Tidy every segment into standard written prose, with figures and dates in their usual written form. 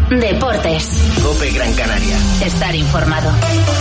Deportes. COPE Gran Canaria. Estar informado.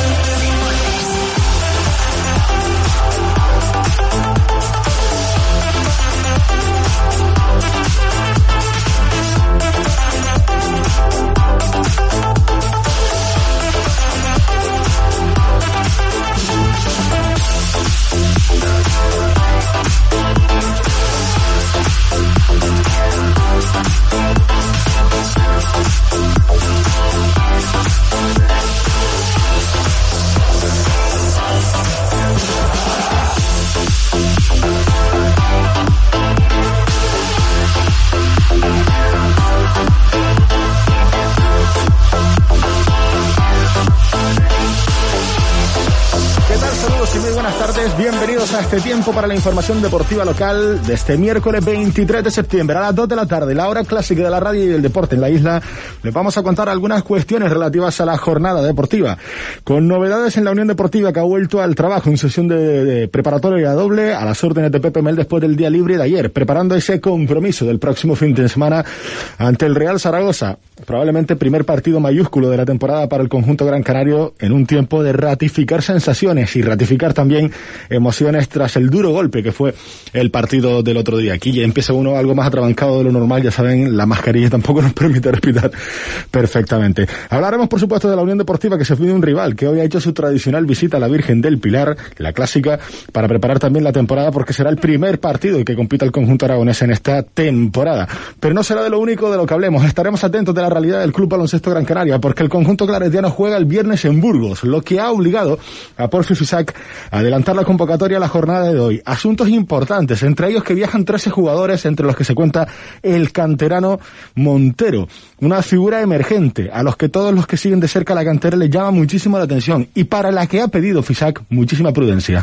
Bienvenidos a este tiempo para la información deportiva local de este miércoles 23 de septiembre a las 2 de la tarde, la hora clásica de la radio y del deporte en la isla. Les vamos a contar algunas cuestiones relativas a la jornada deportiva, con novedades en la Unión Deportiva, que ha vuelto al trabajo en sesión de preparatoria doble a las órdenes de Pepe Mel después del día libre de ayer, preparando ese compromiso del próximo fin de semana ante el Real Zaragoza, probablemente primer partido mayúsculo de la temporada para el conjunto gran canario, en un tiempo de ratificar sensaciones y ratificar también emociones tras el duro golpe que fue el partido del otro día. Aquí ya empieza uno algo más atrabancado de lo normal, ya saben, la mascarilla tampoco nos permite respirar perfectamente. Hablaremos, por supuesto, de la Unión Deportiva, que se fue de un rival que hoy ha hecho su tradicional visita a la Virgen del Pilar, la clásica, para preparar también la temporada, porque será el primer partido que compita el conjunto aragonés en esta temporada. Pero no será de lo único de lo que hablemos. Estaremos atentos de la realidad del Club Baloncesto Gran Canaria, porque el conjunto claretiano juega el viernes en Burgos, lo que ha obligado a Porfi Fisac a adelantar la convocatoria a la jornada de hoy. Asuntos importantes, entre ellos que viajan 13 jugadores, entre los que se cuenta el canterano Montero, una figura emergente a los que todos los que siguen de cerca la cantera les llama muchísimo la atención y para la que ha pedido Fisac muchísima prudencia.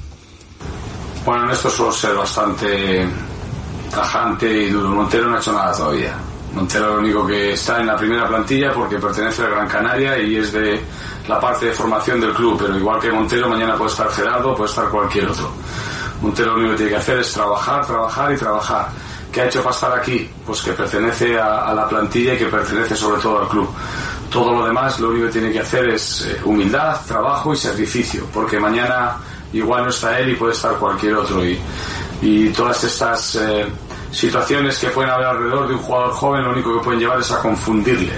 Bueno, en esto suelo ser bastante tajante y duro. Montero no ha hecho nada todavía. Montero es lo único que está en la primera plantilla porque pertenece al Gran Canaria y es de la parte de formación del club, pero igual que Montero, mañana puede estar Gerardo, puede estar cualquier otro. Montero lo único que tiene que hacer es trabajar, trabajar y trabajar. ¿Qué ha hecho para estar aquí? Pues que pertenece a la plantilla y que pertenece sobre todo al club. Todo lo demás, lo único que tiene que hacer es humildad, trabajo y sacrificio, porque mañana igual no está él y puede estar cualquier otro. Y todas estas situaciones que pueden haber alrededor de un jugador joven, lo único que pueden llevar es a confundirle,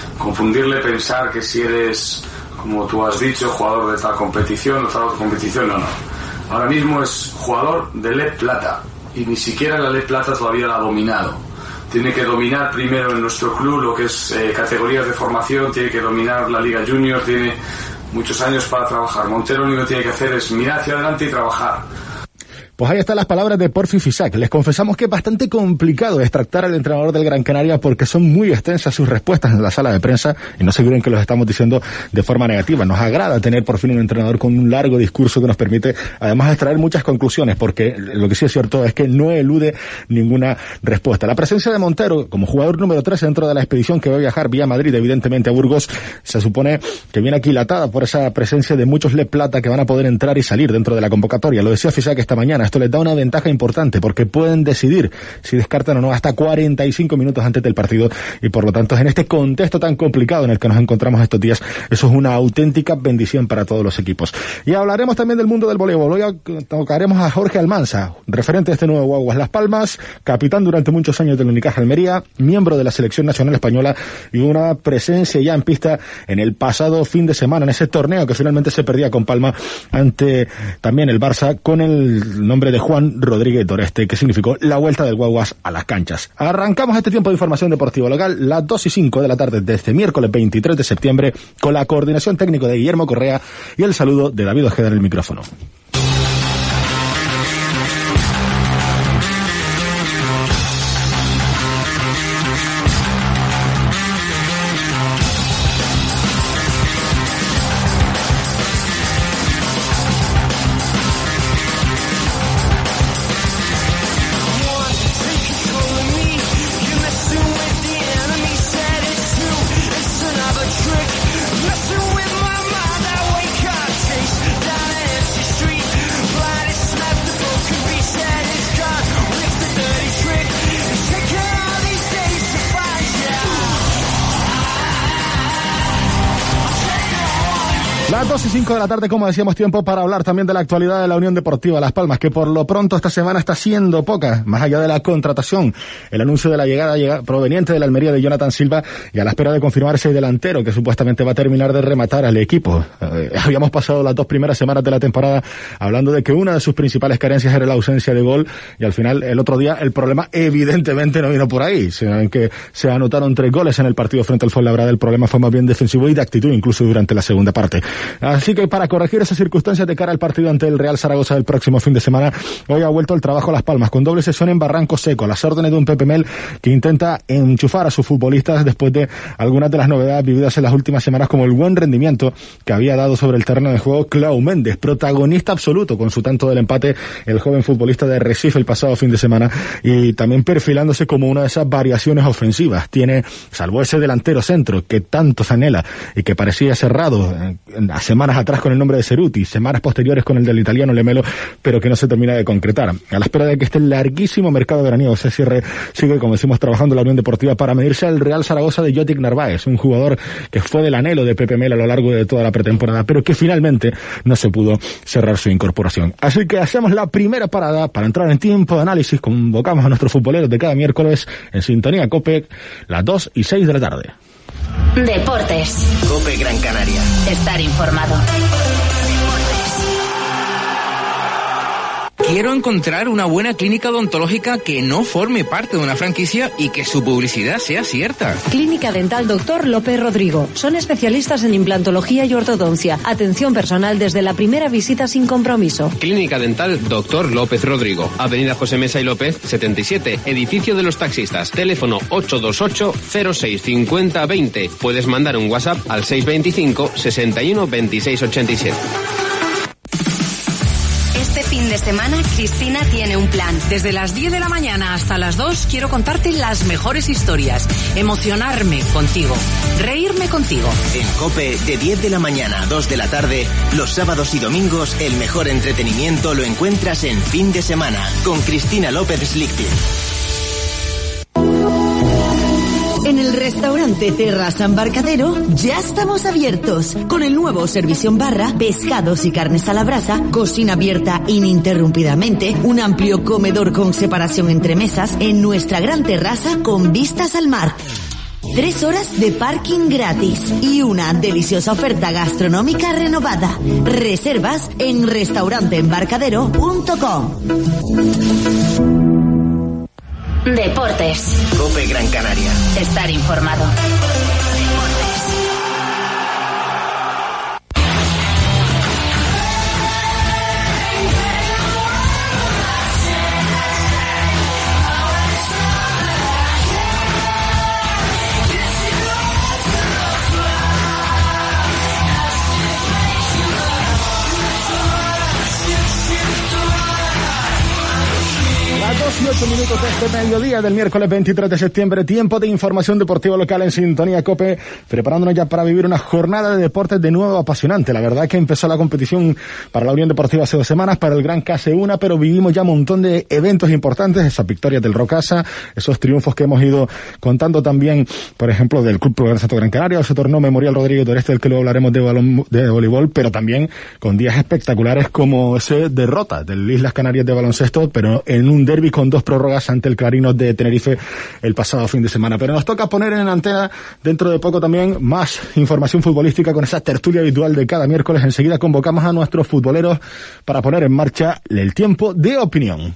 pensar que si eres, como tú has dicho, jugador de tal competición o tal otra competición, no. Ahora mismo es jugador de LED Plata y ni siquiera la LED Plata todavía la ha dominado. Tiene que dominar primero en nuestro club lo que es categorías de formación, tiene que dominar la Liga Junior, tiene muchos años para trabajar. Montero lo único que tiene que hacer es mirar hacia adelante y trabajar. Pues ahí están las palabras de Porfi Fisac. Les confesamos que es bastante complicado extractar al entrenador del Gran Canaria porque son muy extensas sus respuestas en la sala de prensa y no se creen que los estamos diciendo de forma negativa. Nos agrada tener por fin un entrenador con un largo discurso que nos permite además extraer muchas conclusiones, porque lo que sí es cierto es que no elude ninguna respuesta. La presencia de Montero como jugador número 3 dentro de la expedición que va a viajar vía Madrid, evidentemente a Burgos, se supone que viene aquilatada por esa presencia de muchos LED Plata que van a poder entrar y salir dentro de la convocatoria. Lo decía Fisac esta mañana. Esto les da una ventaja importante porque pueden decidir si descartan o no hasta 45 minutos antes del partido y por lo tanto en este contexto tan complicado en el que nos encontramos estos días, eso es una auténtica bendición para todos los equipos. Y hablaremos también del mundo del voleibol. Hoy tocaremos a Jorge Almanza, referente de este nuevo Guaguas Las Palmas, capitán durante muchos años del Unicaja Almería, miembro de la selección nacional española y una presencia ya en pista en el pasado fin de semana en ese torneo que finalmente se perdía con Palma ante también el Barça con el nombre de Juan Rodríguez Doreste, que significó la vuelta del Guaguas a las canchas. Arrancamos este tiempo de información deportiva local, las 2:05 de la tarde de este miércoles 23 de septiembre, con la coordinación técnica de Guillermo Correa y el saludo de David Ojeda en el micrófono. Messing with my mind, I wake up, chase down empty street. Las 2:05 de la tarde, como decíamos, tiempo para hablar también de la actualidad de la Unión Deportiva Las Palmas, que por lo pronto esta semana está siendo poca, más allá de la contratación, el anuncio de la llegada proveniente de la Almería de Jonathan Silva y a la espera de confirmarse el delantero que supuestamente va a terminar de rematar al equipo. Habíamos pasado las 2 primeras semanas de la temporada hablando de que una de sus principales carencias era la ausencia de gol y al final el otro día el problema evidentemente no vino por ahí, sino en que se anotaron 3 goles en el partido frente al Fuenlabrada. El problema fue más bien defensivo y de actitud incluso durante la segunda parte. Así que para corregir esas circunstancias de cara al partido ante el Real Zaragoza del próximo fin de semana, hoy ha vuelto el trabajo a Las Palmas con doble sesión en Barranco Seco, a las órdenes de un Pepe Mel que intenta enchufar a sus futbolistas después de algunas de las novedades vividas en las últimas semanas, como el buen rendimiento que había dado sobre el terreno de juego Clau Méndez, protagonista absoluto con su tanto del empate, el joven futbolista de Recife el pasado fin de semana, y también perfilándose como una de esas variaciones ofensivas. Tiene, salvo ese delantero centro que tanto se anhela y que parecía cerrado a semanas atrás con el nombre de Ceruti, semanas posteriores con el del italiano Lemelo, pero que no se termina de concretar. A la espera de que este larguísimo mercado veraniego se cierre, sigue, como decimos, trabajando la Unión Deportiva para medirse al Real Zaragoza de Jotic Narváez, un jugador que fue del anhelo de Pepe Mel a lo largo de toda la pretemporada, pero que finalmente no se pudo cerrar su incorporación. Así que hacemos la primera parada para entrar en tiempo de análisis. Convocamos a nuestros futboleros de cada miércoles en Sintonía COPE, las 2:06 de la tarde. Deportes. COPE Gran Canaria. Estar informado. Quiero encontrar una buena clínica odontológica que no forme parte de una franquicia y que su publicidad sea cierta. Clínica Dental Dr. López Rodrigo. Son especialistas en implantología y ortodoncia. Atención personal desde la primera visita sin compromiso. Clínica Dental Dr. López Rodrigo. Avenida José Mesa y López, 77. Edificio de los Taxistas. Teléfono 828-065020. Puedes mandar un WhatsApp al 625 61 26 87. Este fin de semana, Cristina tiene un plan. Desde las 10 de la mañana hasta las 2 quiero contarte las mejores historias, emocionarme contigo, reírme contigo. En COPE, de 10 de la mañana a 2 de la tarde, los sábados y domingos, el mejor entretenimiento lo encuentras en Fin de Semana, con Cristina López Slichting. En el restaurante Terraza Embarcadero ya estamos abiertos con el nuevo servicio en barra, pescados y carnes a la brasa, cocina abierta ininterrumpidamente, un amplio comedor con separación entre mesas en nuestra gran terraza con vistas al mar. 3 horas de parking gratis y una deliciosa oferta gastronómica renovada. Reservas en restauranteembarcadero.com. Deportes. COPE Gran Canaria. Estar informado. Las 2:08 minutos de este mediodía del miércoles 23 de septiembre, tiempo de información deportiva local en Sintonía COPE, preparándonos ya para vivir una jornada de deportes de nuevo apasionante. La verdad que empezó la competición para la Unión Deportiva hace 2 semanas, para el Gran KC1, pero vivimos ya un montón de eventos importantes, esas victorias del Rocasa, esos triunfos que hemos ido contando también, por ejemplo, del Club Progreso Gran Canaria, ese torneo Memorial Rodríguez Toreste, del que luego hablaremos de voleibol, pero también con días espectaculares como ese derrota del Islas Canarias de baloncesto, pero en un derbi con 2 prórrogas ante el Clarinos de Tenerife el pasado fin de semana. Pero nos toca poner en antena dentro de poco también más información futbolística con esa tertulia habitual de cada miércoles. Enseguida convocamos a nuestros futboleros para poner en marcha el tiempo de opinión.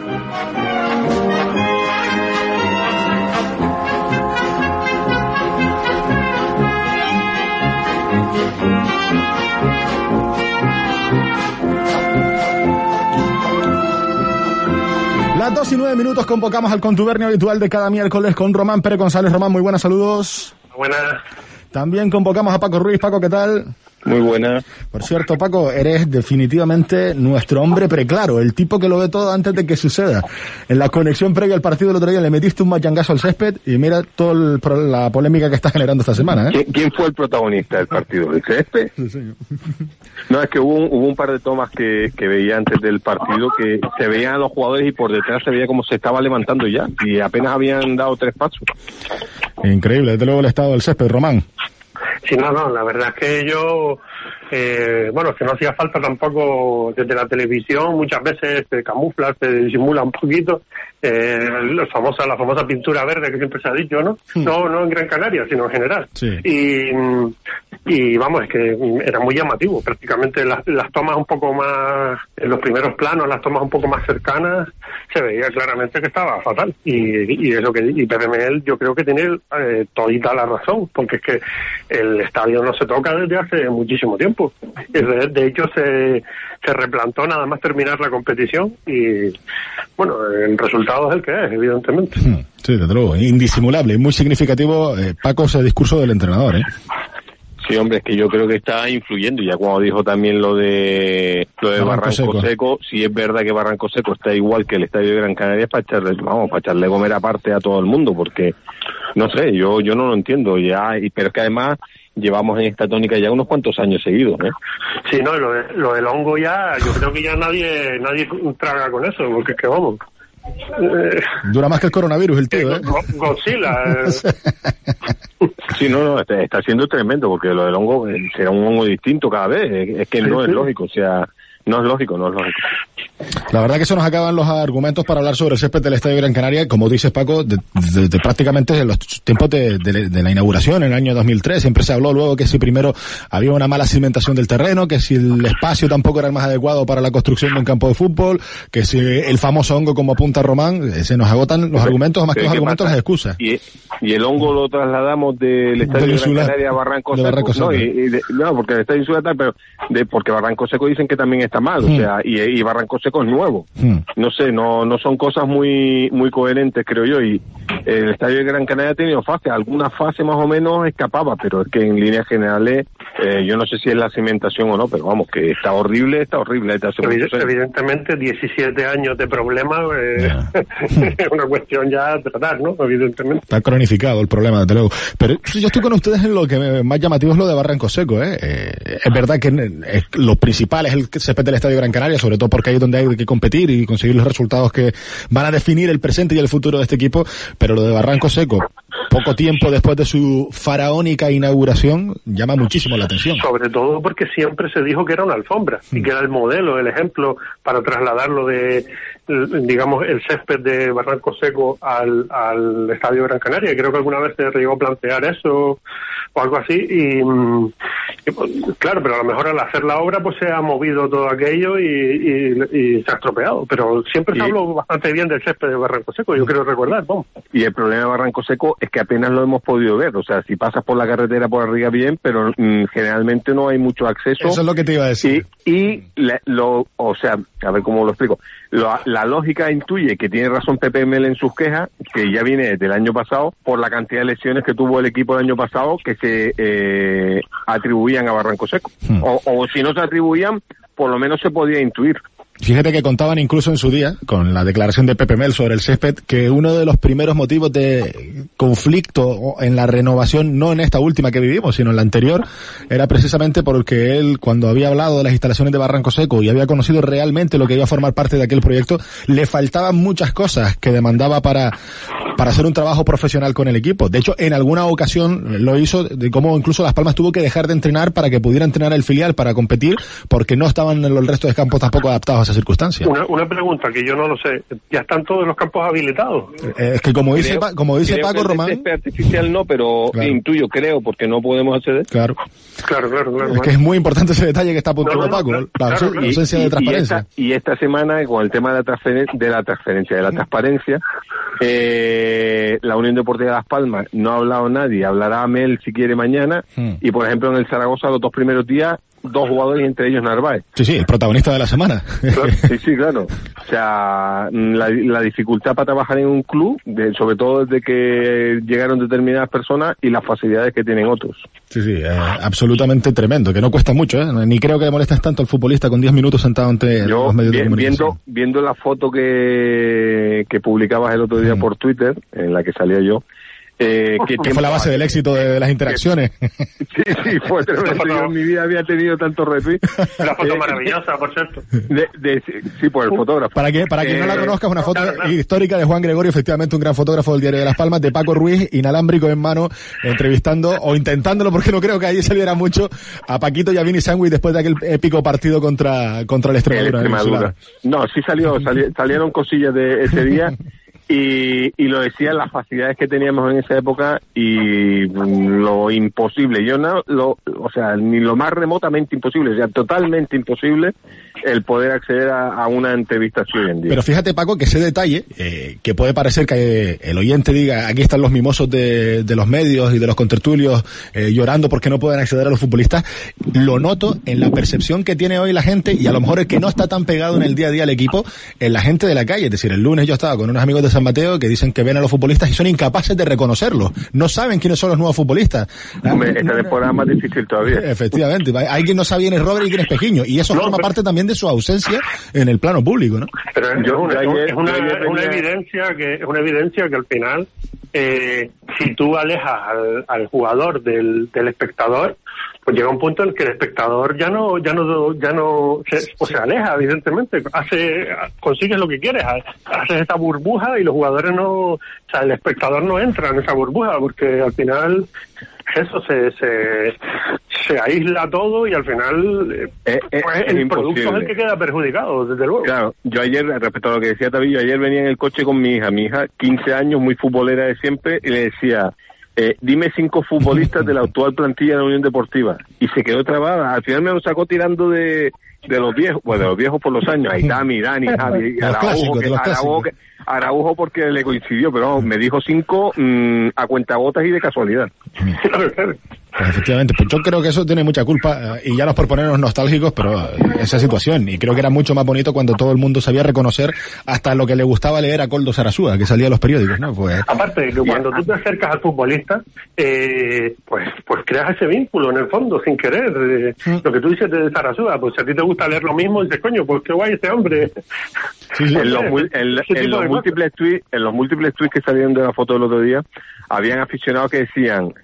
Las 2:09 minutos convocamos al contubernio habitual de cada miércoles con Román Pérez González. Román, muy buenas, saludos. Buenas. También convocamos a Paco Ruiz. Paco, ¿qué tal? Muy buena. Por cierto, Paco, eres definitivamente nuestro hombre preclaro, el tipo que lo ve todo antes de que suceda. En la conexión previa al partido del otro día le metiste un machangazo al césped y mira toda la polémica que está generando esta semana, ¿eh? ¿Quién fue el protagonista del partido? ¿El césped? Sí, señor. No, es que hubo un par de tomas que veía antes del partido que se veían a los jugadores y por detrás se veía como se estaba levantando ya y apenas habían dado 3 pasos. Increíble, desde luego el estado del césped, Román. Sí, no, la verdad es que yo bueno, que no hacía falta tampoco desde la televisión, muchas veces se camufla, se disimula un poquito, la famosa pintura verde que siempre se ha dicho, ¿no? No en Gran Canaria, sino en general. Sí. Y vamos, es que era muy llamativo, prácticamente las tomas un poco más, en los primeros planos, las tomas un poco más cercanas, se veía claramente que estaba fatal. Y PPML yo creo que tiene todita la razón, porque es que el estadio no se toca desde hace muchísimo tiempo. De hecho se replantó nada más terminar la competición y bueno, el resultado es el que es, evidentemente. Sí, desde luego, indisimulable, muy significativo, Paco, ese discurso del entrenador, ¿eh? Sí, hombre, es que yo creo que está influyendo. Ya cuando dijo también lo de Barranco Seco, si es verdad que Barranco Seco está igual que el estadio de Gran Canaria, para echarle comer aparte a todo el mundo, porque no sé, yo no lo entiendo ya, pero es que además llevamos en esta tónica ya unos cuantos años seguidos, ¿eh? Sí, no, lo del hongo ya, yo creo que ya nadie traga con eso, porque es que vamos. Dura más que el coronavirus el tío, ¿eh? Godzilla. Sí, no, está siendo tremendo, porque lo del hongo será un hongo distinto cada vez, es que no es lógico, o sea, no es lógico. La verdad que se nos acaban los argumentos para hablar sobre el césped del Estadio Gran Canaria, como dices, Paco, de prácticamente los tiempos de la inauguración en el año 2003. Siempre se habló luego que si primero había una mala cimentación del terreno, que si el espacio tampoco era el más adecuado para la construcción de un campo de fútbol, que si el famoso hongo como apunta Román. Se nos agotan los argumentos, más que los argumentos, las excusas. Y el hongo lo trasladamos del Estadio Gran Canaria a Barranco Seco. No, porque el Estadio Insular tal, pero porque Barranco Seco dicen que también está mal, o sea, y Barranco Seco es nuevo. No sé, no son cosas muy coherentes, creo yo, y el Estadio de Gran Canaria ha tenido fases, alguna fase más o menos escapaba, pero es que en líneas generales yo no sé si es la cimentación o no, pero vamos, que está horrible. Evidentemente 17 años de problema es una cuestión ya a tratar, ¿no? Evidentemente. Está cronificado el problema, desde luego. Pero yo estoy con ustedes en lo que más llamativo es lo de Barranco Seco, ¿eh? Es verdad que lo principal es el césped del Estadio Gran Canaria, sobre todo porque ahí es donde hay que competir y conseguir los resultados que van a definir el presente y el futuro de este equipo, pero lo de Barranco Seco, poco tiempo después de su faraónica inauguración, llama muchísimo la atención. Sobre todo porque siempre se dijo que era una alfombra y que era el modelo, el ejemplo para trasladarlo de, digamos, el césped de Barranco Seco al Estadio Gran Canaria. Creo que alguna vez se llegó a plantear eso o algo así y claro, pero a lo mejor al hacer la obra pues se ha movido todo aquello y se ha estropeado, pero siempre se habló bastante bien del césped de Barranco Seco, yo quiero recordar, ¿no? Y el problema de Barranco Seco es que apenas lo hemos podido ver, o sea, si pasas por la carretera por arriba bien, pero generalmente no hay mucho acceso. Eso es lo que te iba a decir. O sea, a ver cómo lo explico. La lógica intuye que tiene razón PPML en sus quejas, que ya viene desde el año pasado, por la cantidad de lesiones que tuvo el equipo el año pasado, que se atribuían a Barranco Seco. O si no se atribuían, por lo menos se podía intuir. Fíjate que contaban incluso en su día, con la declaración de Pepe Mel sobre el césped, que uno de los primeros motivos de conflicto en la renovación, no en esta última que vivimos, sino en la anterior, era precisamente porque él, cuando había hablado de las instalaciones de Barranco Seco y había conocido realmente lo que iba a formar parte de aquel proyecto, le faltaban muchas cosas que demandaba para hacer un trabajo profesional con el equipo. De hecho, en alguna ocasión lo hizo, de cómo incluso Las Palmas tuvo que dejar de entrenar para que pudiera entrenar el filial para competir, porque no estaban en el resto de campos tampoco adaptados a esa circunstancia. Una pregunta que yo no lo sé, ¿ya están todos los campos habilitados? Es que como dice Paco Román... El césped artificial no, pero intuyo, creo, porque no podemos acceder. Claro. Claro. Es que es muy importante ese detalle que está apuntando Paco, la ausencia de transparencia. Y esta semana, con el tema de la transparencia, la Unión Deportiva de Las Palmas no ha hablado nadie, hablará Mel si quiere mañana, y por ejemplo en el Zaragoza los 2 primeros días, 2 jugadores, entre ellos Narváez. Sí, el protagonista de la semana. Claro. O sea, la dificultad para trabajar en un club, sobre todo desde que llegaron determinadas personas y las facilidades que tienen otros. Sí, absolutamente tremendo, que no cuesta mucho, ni creo que le molestes tanto al futbolista con 10 minutos sentado ante los medios de comunicación. Viendo la foto que publicabas el otro día por Twitter, en la que salía yo, Que fue la base del éxito de las interacciones. Sí, fue tremendo. Yo en mi vida había tenido tanto retweet. Una foto maravillosa, por cierto. Sí, por el fotógrafo. Para quien no la conozca, es una foto histórica de Juan Gregorio, efectivamente un gran fotógrafo del Diario de Las Palmas, de Paco Ruiz, inalámbrico en mano, entrevistando o intentándolo, porque no creo que allí saliera mucho, a Paquito y a Vini Sangui después de aquel épico partido contra el Extremadura. No, sí salieron cosillas de ese día. Y lo decía, las facilidades que teníamos en esa época y lo imposible. O sea, ni lo más remotamente imposible, o sea, totalmente imposible el poder acceder a una entrevista así hoy en día. Pero fíjate, Paco, que ese detalle, que puede parecer que el oyente diga, aquí están los mimosos de los medios y de los contertulios llorando porque no pueden acceder a los futbolistas, lo noto en la percepción que tiene hoy la gente, y a lo mejor el que no está tan pegado en el día a día al equipo, en la gente de la calle. Es decir, el lunes yo estaba con unos amigos de San Mateo que dicen que ven a los futbolistas y son incapaces de reconocerlos. No saben quiénes son los nuevos futbolistas. Esta temporada es más difícil todavía. Efectivamente. Hay quien no sabe quién es Robert y quién es Pejiño. Y eso forma parte también de su ausencia en el plano público, ¿no? Pero es una evidencia que al final, si tú alejas al jugador del espectador, pues llega un punto en el que el espectador ya no se aleja, evidentemente, consigues lo que quieres, haces esa burbuja y los jugadores el espectador no entra en esa burbuja, porque al final eso se aísla todo y al final el producto es el que queda perjudicado, desde luego. Claro, yo ayer, respecto a lo que decía Tabillo, ayer venía en el coche con mi hija 15 años, muy futbolera de siempre, y le decía, dime 5 futbolistas de la actual plantilla de la Unión Deportiva, y se quedó trabada. Al final me lo sacó tirando de los viejos, pues de los viejos por los años, Aitami, Dani, Javi, Araujo porque le coincidió, pero me dijo 5 a cuentagotas y de casualidad. Pues efectivamente, pues yo creo que eso tiene mucha culpa, y ya no es por ponernos nostálgicos, pero esa situación, y creo que era mucho más bonito cuando todo el mundo sabía reconocer hasta lo que le gustaba leer a Koldo Sarasúa, que salía en los periódicos, ¿no? Pues aparte de que cuando tú te acercas al futbolista, pues creas ese vínculo en el fondo, sin querer. Lo que tú dices de Sarasúa, pues si a ti te gusta leer lo mismo, dices, coño, pues qué guay este hombre. Sí. En los múltiples tweets que salieron de la foto del otro día, habían aficionados que decían,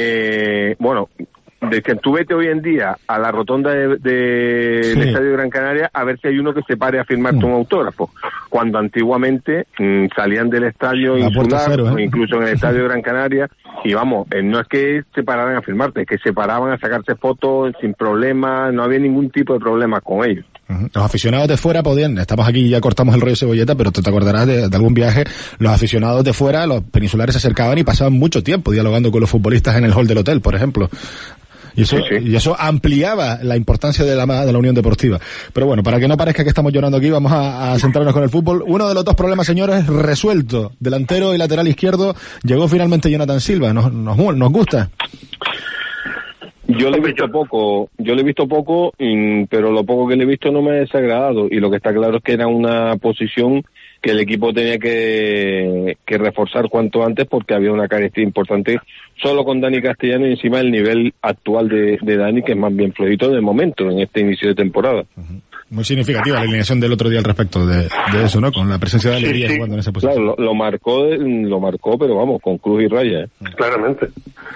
decían, tú vete hoy en día a la rotonda del Estadio de Gran Canaria a ver si hay uno que se pare a firmarte un autógrafo, cuando antiguamente salían del estadio insular, o incluso en el Estadio de Gran Canaria, y no es que se pararan a firmarte, es que se paraban a sacarse fotos sin problema, no había ningún tipo de problema con ellos. Los aficionados de fuera podían, estamos aquí, ya cortamos el rollo cebolleta, pero tú te acordarás de algún viaje, los aficionados de fuera, los peninsulares se acercaban y pasaban mucho tiempo dialogando con los futbolistas en el hall del hotel, por ejemplo. Y eso ampliaba la importancia de la Unión Deportiva. Pero bueno, para que no parezca que estamos llorando aquí, vamos a centrarnos con el fútbol. Uno de los 2 problemas, señores, resuelto. Delantero y lateral izquierdo, llegó finalmente Jonathan Silva. Nos gusta. Yo le he visto poco, pero lo poco que le he visto no me ha desagradado, y lo que está claro es que era una posición que el equipo tenía que reforzar cuanto antes, porque había una carestía importante solo con Dani Castellano, y encima el nivel actual de Dani, que es más bien flojito de momento en este inicio de temporada. Muy significativa la alineación del otro día al respecto de eso, ¿no? Con la presencia de Alegría jugando en esa posición. Claro, lo marcó, pero vamos, con cruz y raya. Claramente,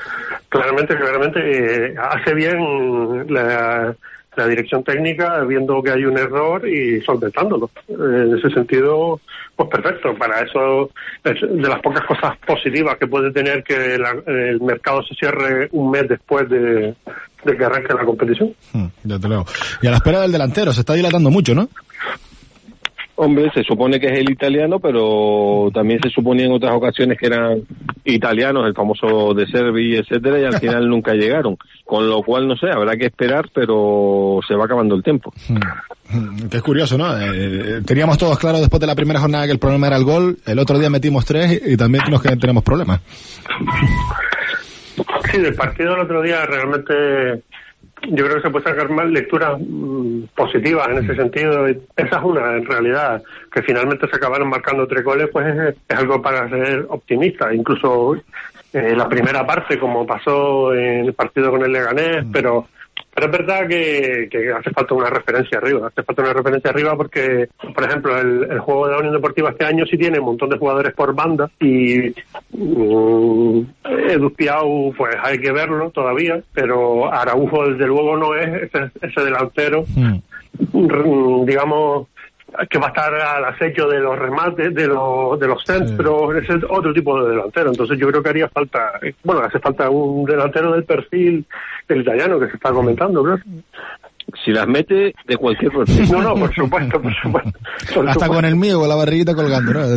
hace bien la dirección técnica viendo que hay un error y solventándolo. En ese sentido, pues perfecto. Para eso es de las pocas cosas positivas que puede tener que el mercado se cierre un mes después de que arranque la competición. Ya te leo. Y a la espera del delantero, se está dilatando mucho, ¿no? Hombre, se supone que es el italiano, pero también se suponía en otras ocasiones que eran italianos, el famoso De Servi, etcétera, y al final nunca llegaron. Con lo cual, no sé, habrá que esperar, pero se va acabando el tiempo. Que es curioso, ¿no? Teníamos todos claro después de la primera jornada que el problema era el gol, el otro día metimos 3 y también tenemos problemas. Sí, del partido del otro día realmente yo creo que se puede sacar más lecturas positivas en ese sentido. Esa es una, en realidad, que finalmente se acabaron marcando 3 goles, pues es algo para ser optimista. Incluso la primera parte, como pasó en el partido con el Leganés, pero Pero es verdad que hace falta una referencia arriba, porque, por ejemplo, el juego de la Unión Deportiva este año sí tiene un montón de jugadores por banda y Edu Piau, pues hay que verlo todavía, pero Araujo desde luego no es ese delantero, digamos, que va a estar al acecho de los remates, de los centros, es otro tipo de delantero. Entonces yo creo que hace falta un delantero del perfil del italiano que se está comentando, claro. Si las mete de cualquier perfil. No, por supuesto. Hasta con el mío, con la barriguita colgando, ¿no?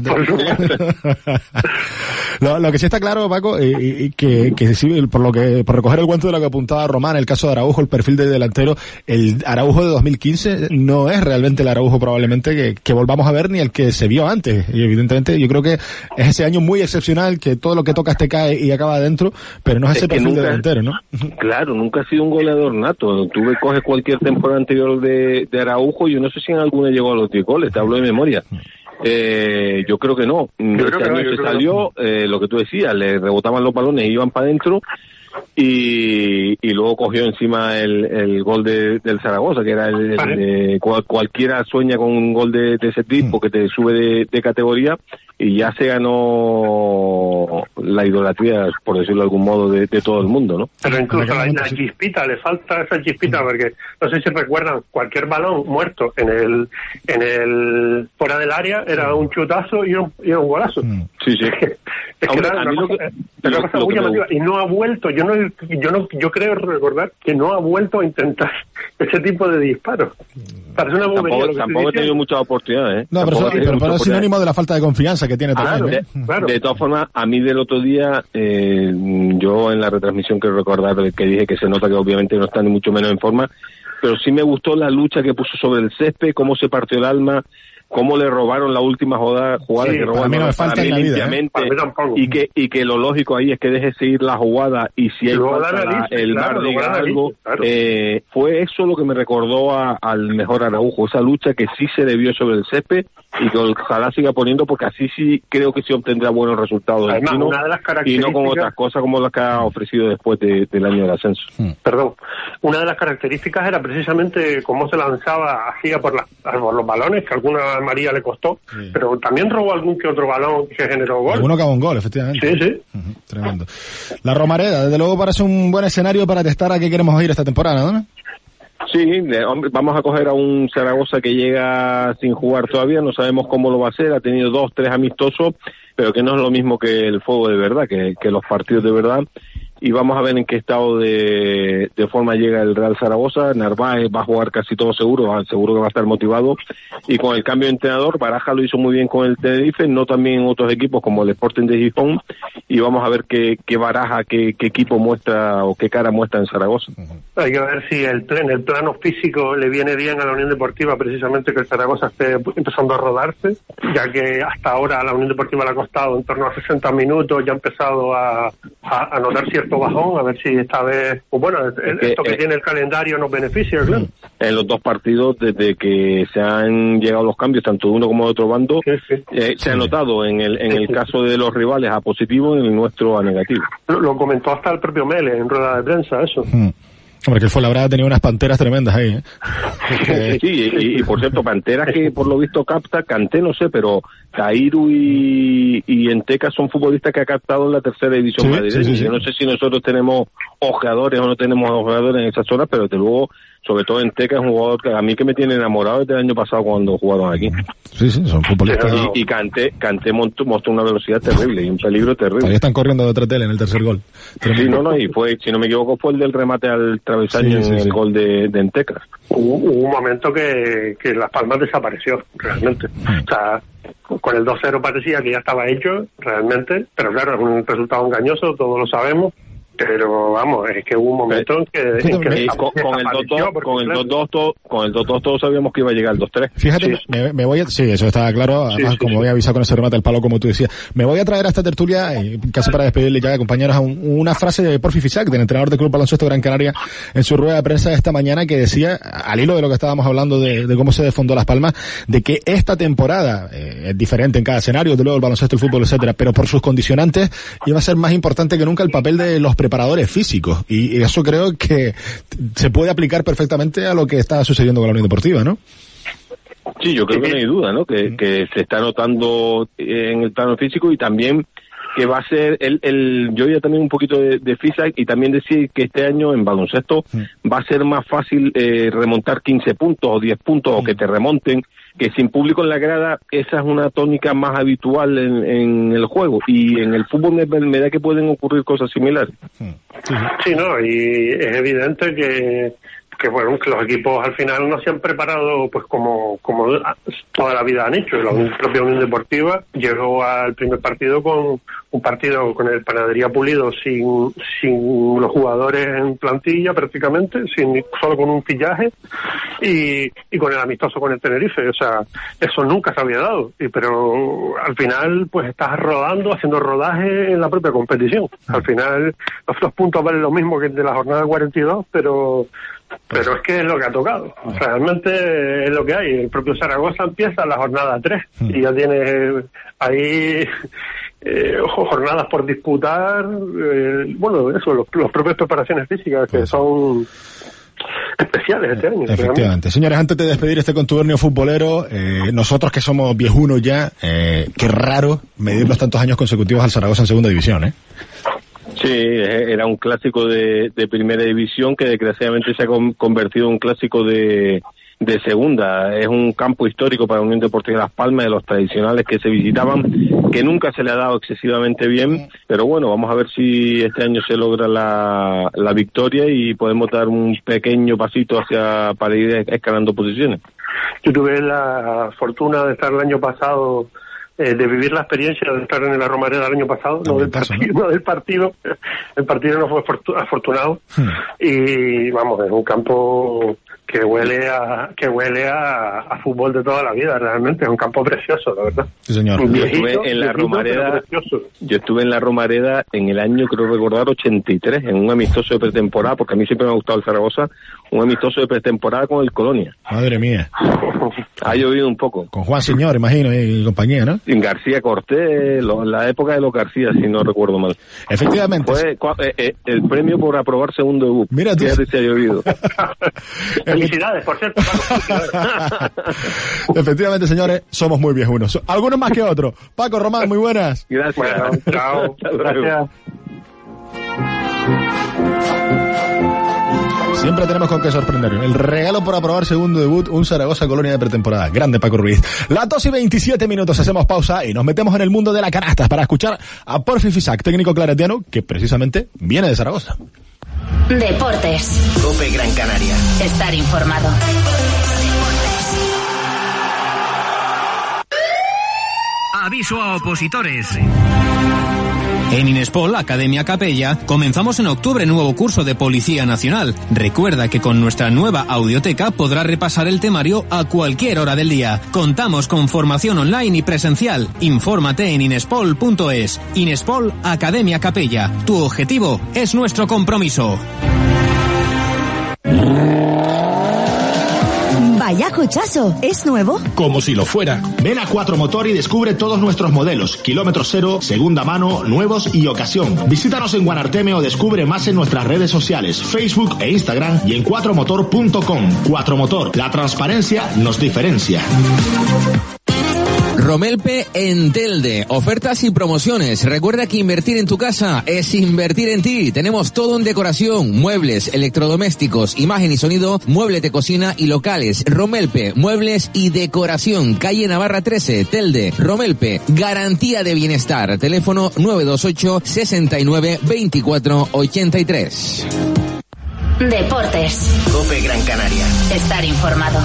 Lo que sí está claro, Paco, y que sí, por recoger el cuento de lo que apuntaba Román, el caso de Araujo, el perfil de delantero, el Araujo de 2015 no es realmente el Araujo probablemente que volvamos a ver ni el que se vio antes. Y evidentemente yo creo que es ese año muy excepcional, que todo lo que tocas te cae y acaba adentro, pero no es ese perfil de delantero, ¿no? Claro, nunca ha sido un goleador nato. Tú coges cualquier temporada anterior de Araujo, yo no sé si en alguna llegó a los 10 goles, te hablo de memoria. Yo creo que no. Salió, lo que tú decías, le rebotaban los balones y iban para adentro, y luego cogió encima el gol del Zaragoza, que era cualquiera sueña con un gol de ese tipo que te sube de categoría, y ya se ganó la idolatría, por decirlo de algún modo, de todo el mundo, ¿no? Pero incluso la chispita, le falta esa chispita, porque no sé si recuerdan, cualquier balón muerto en el fuera del área era un chutazo y un golazo. Sí. Y no ha vuelto, yo creo recordar que no ha vuelto a intentar ese tipo de disparos. Parece una bobería. Tampoco he tenido muchas oportunidades, No, pero es sinónimo de la falta de confianza que tiene también. Claro. De todas formas, a mí del otro día, yo en la retransmisión quiero recordar que dije que se nota que obviamente no está ni mucho menos en forma, pero sí me gustó la lucha que puso sobre el césped, cómo se partió el alma, cómo le robaron la última jugada sí, que robaron limpiamente, y que lo lógico ahí es que deje seguir la jugada, y si hay falta, el VAR diga algo. Fue eso lo que me recordó al mejor Araujo, esa lucha que sí se debió sobre el césped, y que ojalá siga poniendo, porque así sí creo que sí obtendrá buenos resultados. Además, una de las características, y no con otras cosas como las que ha ofrecido después del año del ascenso. Una de las características era precisamente cómo se lanzaba, hacía por los balones, que alguna María le costó, pero también robó algún que otro balón que generó gol. Alguno que haga un gol, efectivamente. Sí. Tremendo. La Romareda, desde luego parece un buen escenario para testar a qué queremos ir esta temporada, ¿no? Sí, vamos a coger a un Zaragoza que llega sin jugar todavía, no sabemos cómo lo va a hacer, ha tenido 2-3 amistosos, pero que no es lo mismo que el fútbol de verdad, que los partidos de verdad, y vamos a ver en qué estado de forma llega el Real Zaragoza. Narváez va a jugar casi todo seguro que va a estar motivado, y con el cambio de entrenador, Baraja lo hizo muy bien con el Tenerife, no también en otros equipos como el Sporting de Gijón, y vamos a ver qué Baraja, qué equipo muestra o qué cara muestra en Zaragoza. Hay que ver si en el plano físico le viene bien a la Unión Deportiva precisamente que el Zaragoza esté empezando a rodarse, ya que hasta ahora a la Unión Deportiva le ha costado en torno a 60 minutos, ya ha empezado a notar cierto bajón, a ver si esta vez, esto que tiene el calendario nos beneficia, claro. En los dos partidos, desde que se han llegado los cambios, tanto de uno como de otro bando, se ha notado en el caso de los rivales a positivo y en el nuestro a negativo. Lo comentó hasta el propio Mele en rueda de prensa, eso. Hombre, que el Fuenlabrada tenía unas panteras tremendas ahí, Sí, y por cierto, panteras que por lo visto capta, Kanté no sé, pero Cairu y Enteca son futbolistas que ha captado en la tercera división madrileña. Yo no sé si nosotros tenemos ojeadores o no tenemos ojeadores en esa zona, pero desde luego, sobre todo Enteca es un jugador que a mí que me tiene enamorado desde el año pasado cuando jugaron aquí. Sí, son futbolistas. Y Kanté mostró una velocidad terrible y un peligro terrible. Ahí están corriendo detrás de él en el tercer gol. Sí, y fue, si no me equivoco, fue el del remate al travesaño en el gol de Enteca. Hubo un momento que Las Palmas desapareció, realmente. O sea, con el 2-0 parecía que ya estaba hecho, realmente, pero claro, es un resultado engañoso, todos lo sabemos. Pero vamos, es que hubo un momento en que con el 2-2 todos sabíamos que iba a llegar el 2-3. Fíjate, me voy a... Sí, eso estaba claro, además como voy a avisar con ese remate al palo, como tú decías. Me voy a traer a esta tertulia, casi para despedirle ya, compañeros, a una frase de Porfi Fisac, del entrenador del Club Baloncesto Gran Canaria, en su rueda de prensa de esta mañana, que decía, al hilo de lo que estábamos hablando de cómo se desfondó Las Palmas, de que esta temporada es diferente en cada escenario, de luego el baloncesto, el fútbol, etcétera, pero por sus condicionantes iba a ser más importante que nunca el papel de los preparadores físicos, y eso creo que se puede aplicar perfectamente a lo que está sucediendo con la Unión Deportiva, ¿no? Sí, yo creo que no hay duda, ¿no? Que se está notando en el plano físico, y también que va a ser yo oía también un poquito de FISA, y también decir que este año en baloncesto va a ser más fácil remontar 15 puntos o 10 puntos o que te remonten, que sin público en la grada. Esa es una tónica más habitual en el juego, y en el fútbol me da que pueden ocurrir cosas similares. Sí, no, y es evidente que bueno, que los equipos al final no se han preparado pues como toda la vida han hecho. La propia Unión Deportiva llegó al primer partido con un partido con el Panadería Pulido sin los jugadores en plantilla prácticamente, solo con un fichaje, y con el amistoso con el Tenerife. O sea, eso nunca se había dado, pero al final pues estás haciendo rodaje en la propia competición. Al final los puntos valen lo mismo que el de la jornada 42, pero es que es lo que ha tocado. Realmente es lo que hay. El propio Zaragoza empieza la jornada 3 y ya tiene ahí jornadas por disputar. Bueno, eso, los propias preparaciones físicas que son especiales este año. Efectivamente. Señores, antes de despedir este contubernio futbolero, nosotros que somos viejunos ya, qué raro medir los tantos años consecutivos al Zaragoza en segunda división, ¿eh? Sí, era un clásico de primera división que desgraciadamente se ha convertido en un clásico de segunda. Es un campo histórico para la Unión Deportiva Las Palmas, de los tradicionales que se visitaban, que nunca se le ha dado excesivamente bien, pero bueno, vamos a ver si este año se logra la victoria y podemos dar un pequeño pasito para ir escalando posiciones. Yo tuve la fortuna de estar el año pasado, de vivir la experiencia de estar en la Romareda el año pasado, no del partido. El partido no fue afortunado, y vamos, es un campo que huele a fútbol de toda la vida. Realmente es un campo precioso, la verdad. Sí, señor. Yo estuve en la Romareda en el año, creo recordar, 83, en un amistoso de pretemporada, porque a mí siempre me ha gustado el Zaragoza, un amistoso de pretemporada con el Colonia. Madre mía. Ha llovido un poco. Con Juan Señor, imagino, y compañía, ¿no? En García Cortés, la época de los García, si no recuerdo mal. Efectivamente. Fue el premio por aprobar segundo debut. Mira tú. Fíjate si ha llovido. Felicidades, por cierto. Efectivamente, señores, somos muy viejunos. Algunos más que otros. Paco, Román, muy buenas. Gracias. Bueno, chao. Gracias. Siempre tenemos con qué sorprender. El regalo por aprobar segundo debut, un Zaragoza Colonia de pretemporada. Grande Paco Ruiz. Las 2:27, hacemos pausa y nos metemos en el mundo de la canasta para escuchar a Porfi Fisac, técnico claretiano, que precisamente viene de Zaragoza. Deportes. COPE Gran Canaria. Estar informado. Aviso a opositores. En Inespol, Academia Capella, comenzamos en octubre nuevo curso de Policía Nacional. Recuerda que con nuestra nueva audioteca podrás repasar el temario a cualquier hora del día. Contamos con formación online y presencial. Infórmate en inespol.es. Inespol, Academia Capella. Tu objetivo es nuestro compromiso. Vaya cochazo, ¿es nuevo? Como si lo fuera. Ven a Cuatro Motor y descubre todos nuestros modelos, kilómetro cero, segunda mano, nuevos y ocasión. Visítanos en Guanarteme o descubre más en nuestras redes sociales, Facebook e Instagram, y en cuatromotor.com. Cuatro Motor, la transparencia nos diferencia. Romelpe en Telde. Ofertas y promociones. Recuerda que invertir en tu casa es invertir en ti. Tenemos todo en decoración, muebles, electrodomésticos, imagen y sonido, muebles de cocina y locales. Romelpe, muebles y decoración. Calle Navarra 13, Telde. Romelpe, garantía de bienestar. Teléfono 928 69 24 83. Deportes. COPE Gran Canaria. Estar informado.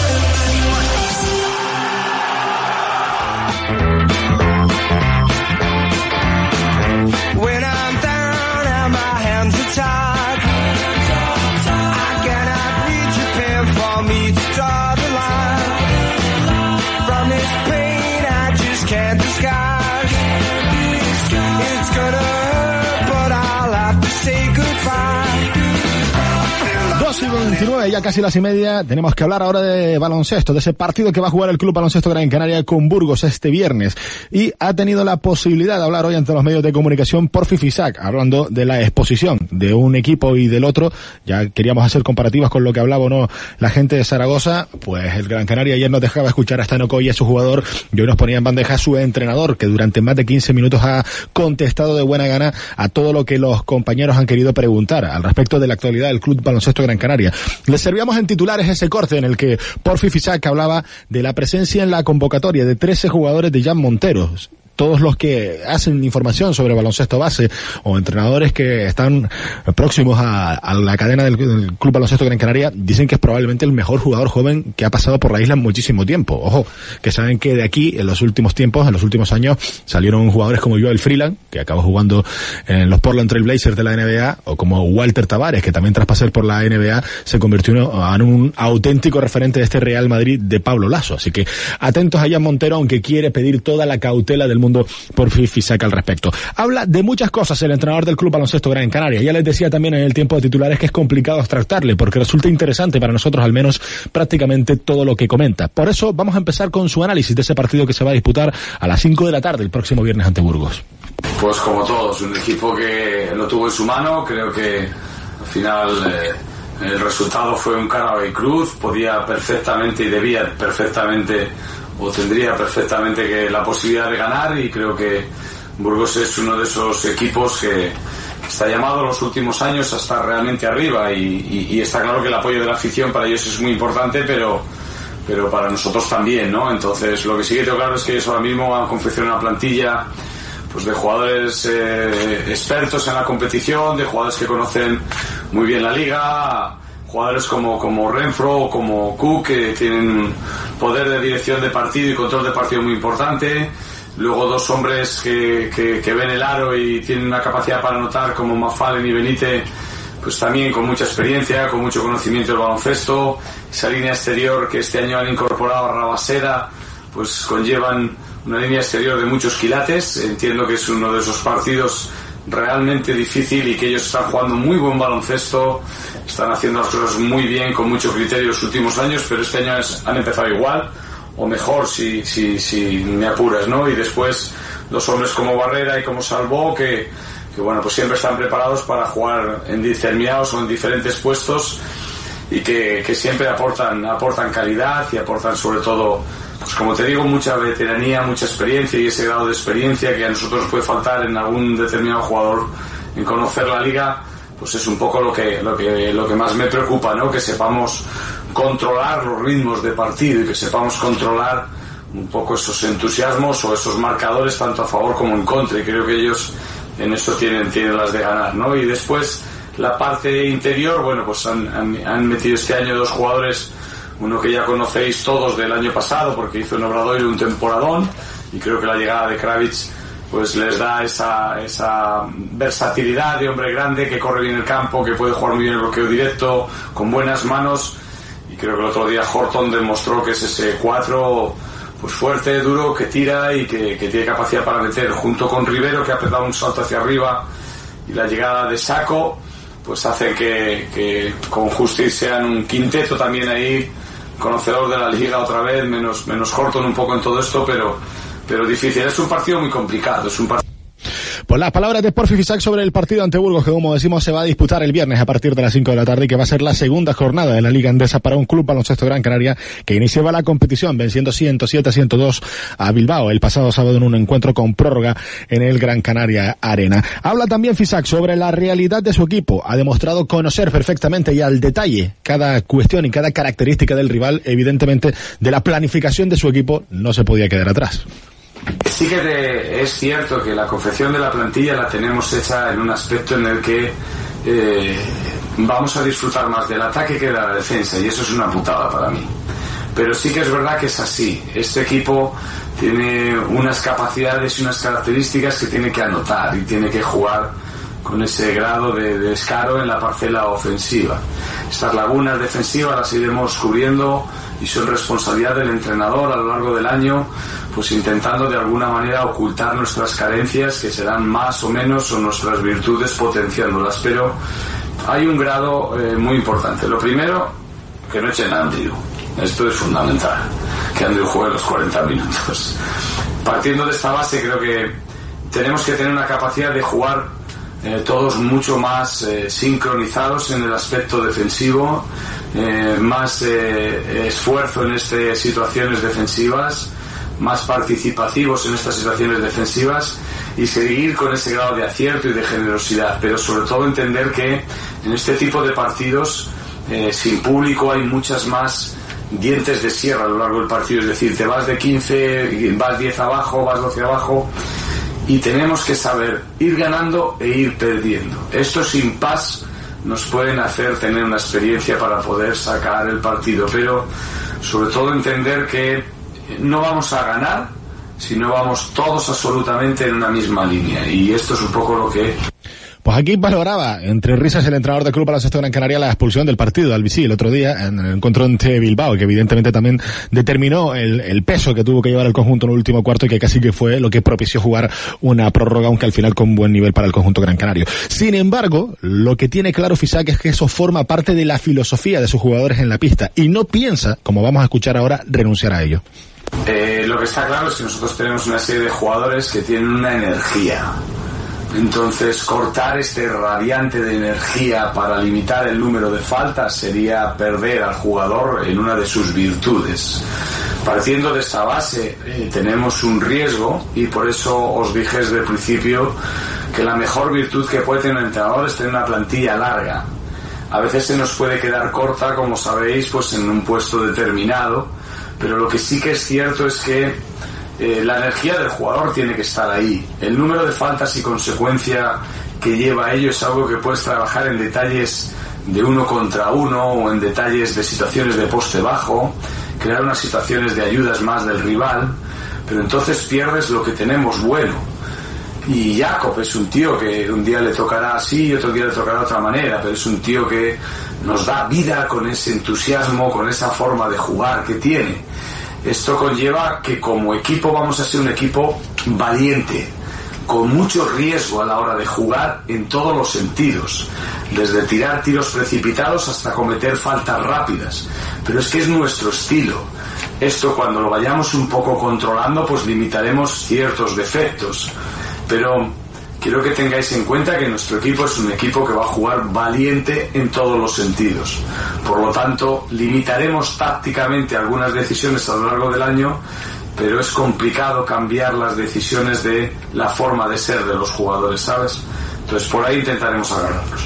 When I'm down and my hands are tied, I cannot reach a pen for me to draw the line. From this pain I just can't disguise. It's gonna hurt, but I'll have to say goodbye. 2:29, ya casi las 1:30. Tenemos que hablar ahora de baloncesto, de ese partido que va a jugar el Club Baloncesto Gran Canaria con Burgos este viernes. Y ha tenido la posibilidad de hablar hoy ante los medios de comunicación Porfi Fisac, hablando de la exposición de un equipo y del otro. Ya queríamos hacer comparativas con lo que hablaba o no la gente de Zaragoza. Pues el Gran Canaria ayer nos dejaba escuchar a Stano Coy, a su jugador, y hoy nos ponía en bandeja a su entrenador, que durante más de 15 minutos ha contestado de buena gana a todo lo que los compañeros han querido preguntar al respecto de la actualidad del Club Baloncesto Gran Canaria. Les servíamos en titulares ese corte en el que Porfi Fisac hablaba de la presencia en la convocatoria de 13 jugadores de Jan Montero. Todos los que hacen información sobre baloncesto base o entrenadores que están próximos a la cadena del Club Baloncesto Gran Canaria dicen que es probablemente el mejor jugador joven que ha pasado por la isla en muchísimo tiempo. Ojo, que saben que de aquí, en los últimos tiempos, en los últimos años, salieron jugadores como Joel Freeland, que acabó jugando en los Portland Trail Blazers de la NBA, o como Walter Tavares, que también tras pasar por la NBA se convirtió en un auténtico referente de este Real Madrid de Pablo Lasso. Así que atentos a Jan Montero, aunque quiere pedir toda la cautela del mundo por Fisac al respecto. Habla de muchas cosas el entrenador del Club Baloncesto Gran Canaria. Ya les decía también en el tiempo de titulares que es complicado abstractarle, porque resulta interesante para nosotros al menos prácticamente todo lo que comenta. Por eso vamos a empezar con su análisis de ese partido que se va a disputar a las 5 de la tarde el próximo viernes ante Burgos. Pues como todos, un equipo que lo tuvo en su mano. Creo que al final el resultado fue un cara y cruz. Podía perfectamente y debía perfectamente o tendría perfectamente que la posibilidad de ganar, y creo que Burgos es uno de esos equipos que está llamado en los últimos años a estar realmente arriba, y está claro que el apoyo de la afición para ellos es muy importante, pero para nosotros también, ¿no? Entonces lo que sí que tengo claro es que ellos ahora mismo han confeccionado una plantilla pues de jugadores expertos en la competición, de jugadores que conocen muy bien la liga, jugadores como Renfro o como Cook, que tienen poder de dirección de partido y control de partido muy importante. Luego dos hombres que ven el aro y tienen una capacidad para anotar, como Mafallen y Benítez, pues también con mucha experiencia, con mucho conocimiento del baloncesto. Esa línea exterior que este año han incorporado a Rabaseda, pues conllevan una línea exterior de muchos quilates. Entiendo que es uno de esos partidos realmente difícil y que ellos están jugando muy buen baloncesto, están haciendo las cosas muy bien, con mucho criterio los últimos años, pero este año han empezado igual o mejor si me apuras, ¿no? Y después dos hombres como Barrera y como Salvó que bueno, pues siempre están preparados para jugar en determinados o en diferentes puestos, y que siempre aportan calidad y aportan sobre todo, pues como te digo, mucha veteranía, mucha experiencia, y ese grado de experiencia que a nosotros nos puede faltar en algún determinado jugador en conocer la liga, pues es un poco lo que más me preocupa, ¿no? Que sepamos controlar los ritmos de partido y que sepamos controlar un poco esos entusiasmos o esos marcadores tanto a favor como en contra, y creo que ellos en eso tienen las de ganar, ¿no? Y después la parte interior, bueno, pues han metido este año dos jugadores, uno que ya conocéis todos del año pasado porque hizo en Obradoiro un temporadón, y creo que la llegada de Kravitz pues les da esa versatilidad de hombre grande que corre bien el campo, que puede jugar muy bien el bloqueo directo, con buenas manos, y creo que el otro día Horton demostró que es ese 4 pues fuerte, duro, que tira y que tiene capacidad para meter, junto con Rivero, que ha pegado un salto hacia arriba, y la llegada de Sacco pues hace que con Justice sean un quinteto también ahí, conocedor de la liga otra vez, menos Horton un poco en todo esto, pero difícil. Es un partido muy complicado, es un partido. Pues las palabras de Porfi Fisac sobre el partido ante Burgos, que como decimos se va a disputar el viernes a partir de las 5 de la tarde, y que va a ser la segunda jornada de la Liga Endesa para un Club Baloncesto Gran Canaria que iniciaba la competición venciendo 107-102 a Bilbao el pasado sábado en un encuentro con prórroga en el Gran Canaria Arena. Habla también Fisac sobre la realidad de su equipo. Ha demostrado conocer perfectamente y al detalle cada cuestión y cada característica del rival. Evidentemente, de la planificación de su equipo no se podía quedar atrás. Sí que es cierto que la confección de la plantilla la tenemos hecha en un aspecto en el que vamos a disfrutar más del ataque que de la defensa, y eso es una putada para mí. Pero sí que es verdad que es así. Este equipo tiene unas capacidades y unas características que tiene que anotar y tiene que jugar con ese grado de descaro en la parcela ofensiva. Estas lagunas defensivas las iremos cubriendo y son responsabilidad del entrenador a lo largo del año, pues intentando de alguna manera ocultar nuestras carencias, que serán más o menos, o nuestras virtudes potenciándolas, pero hay un grado muy importante. Lo primero, que no echen a Andrew. Esto es fundamental, que Andrew juegue los 40 minutos. Partiendo de esta base, creo que tenemos que tener una capacidad de jugar todos mucho más sincronizados en el aspecto defensivo, más esfuerzo en estas situaciones defensivas, más participativos en estas situaciones defensivas y seguir con ese grado de acierto y de generosidad, pero sobre todo entender que en este tipo de partidos sin público hay muchas más dientes de sierra a lo largo del partido, es decir, te vas de 15, vas 10 abajo, vas 12 abajo, y tenemos que saber ir ganando e ir perdiendo. Estos impasse nos pueden hacer tener una experiencia para poder sacar el partido, pero sobre todo entender que no vamos a ganar si no vamos todos absolutamente en una misma línea, y esto es un poco lo que... Pues aquí valoraba, entre risas, el entrenador del Club Baloncesto Gran Canaria la expulsión del partido de Albicí el otro día en el encuentro ante Bilbao, que evidentemente también determinó el peso que tuvo que llevar el conjunto en el último cuarto y que casi que fue lo que propició jugar una prórroga, aunque al final con buen nivel para el conjunto gran canario. Sin embargo, lo que tiene claro Fisac es que eso forma parte de la filosofía de sus jugadores en la pista y no piensa, como vamos a escuchar ahora, renunciar a ello. Lo que está claro es que nosotros tenemos una serie de jugadores que tienen una energía. Entonces, cortar este radiante de energía para limitar el número de faltas sería perder al jugador en una de sus virtudes. Partiendo de esta base, tenemos un riesgo, y por eso os dije desde el principio que la mejor virtud que puede tener un entrenador es tener una plantilla larga. A veces se nos puede quedar corta, como sabéis, pues en un puesto determinado, pero lo que sí que es cierto es que la energía del jugador tiene que estar ahí. El número de faltas y consecuencia que lleva a ello es algo que puedes trabajar en detalles de 1 contra 1 o en detalles de situaciones de poste bajo, crear unas situaciones de ayudas más del rival, pero entonces pierdes lo que tenemos bueno. Y Jakob es un tío que un día le tocará así y otro día le tocará de otra manera, pero es un tío que nos da vida con ese entusiasmo, con esa forma de jugar que tiene. Esto conlleva que como equipo vamos a ser un equipo valiente, con mucho riesgo a la hora de jugar en todos los sentidos, desde tirar tiros precipitados hasta cometer faltas rápidas, pero es que es nuestro estilo. Esto, cuando lo vayamos un poco controlando, pues limitaremos ciertos defectos, pero quiero que tengáis en cuenta que nuestro equipo es un equipo que va a jugar valiente en todos los sentidos. Por lo tanto, limitaremos tácticamente algunas decisiones a lo largo del año, pero es complicado cambiar las decisiones de la forma de ser de los jugadores, ¿sabes? Entonces, por ahí intentaremos agarrarlos.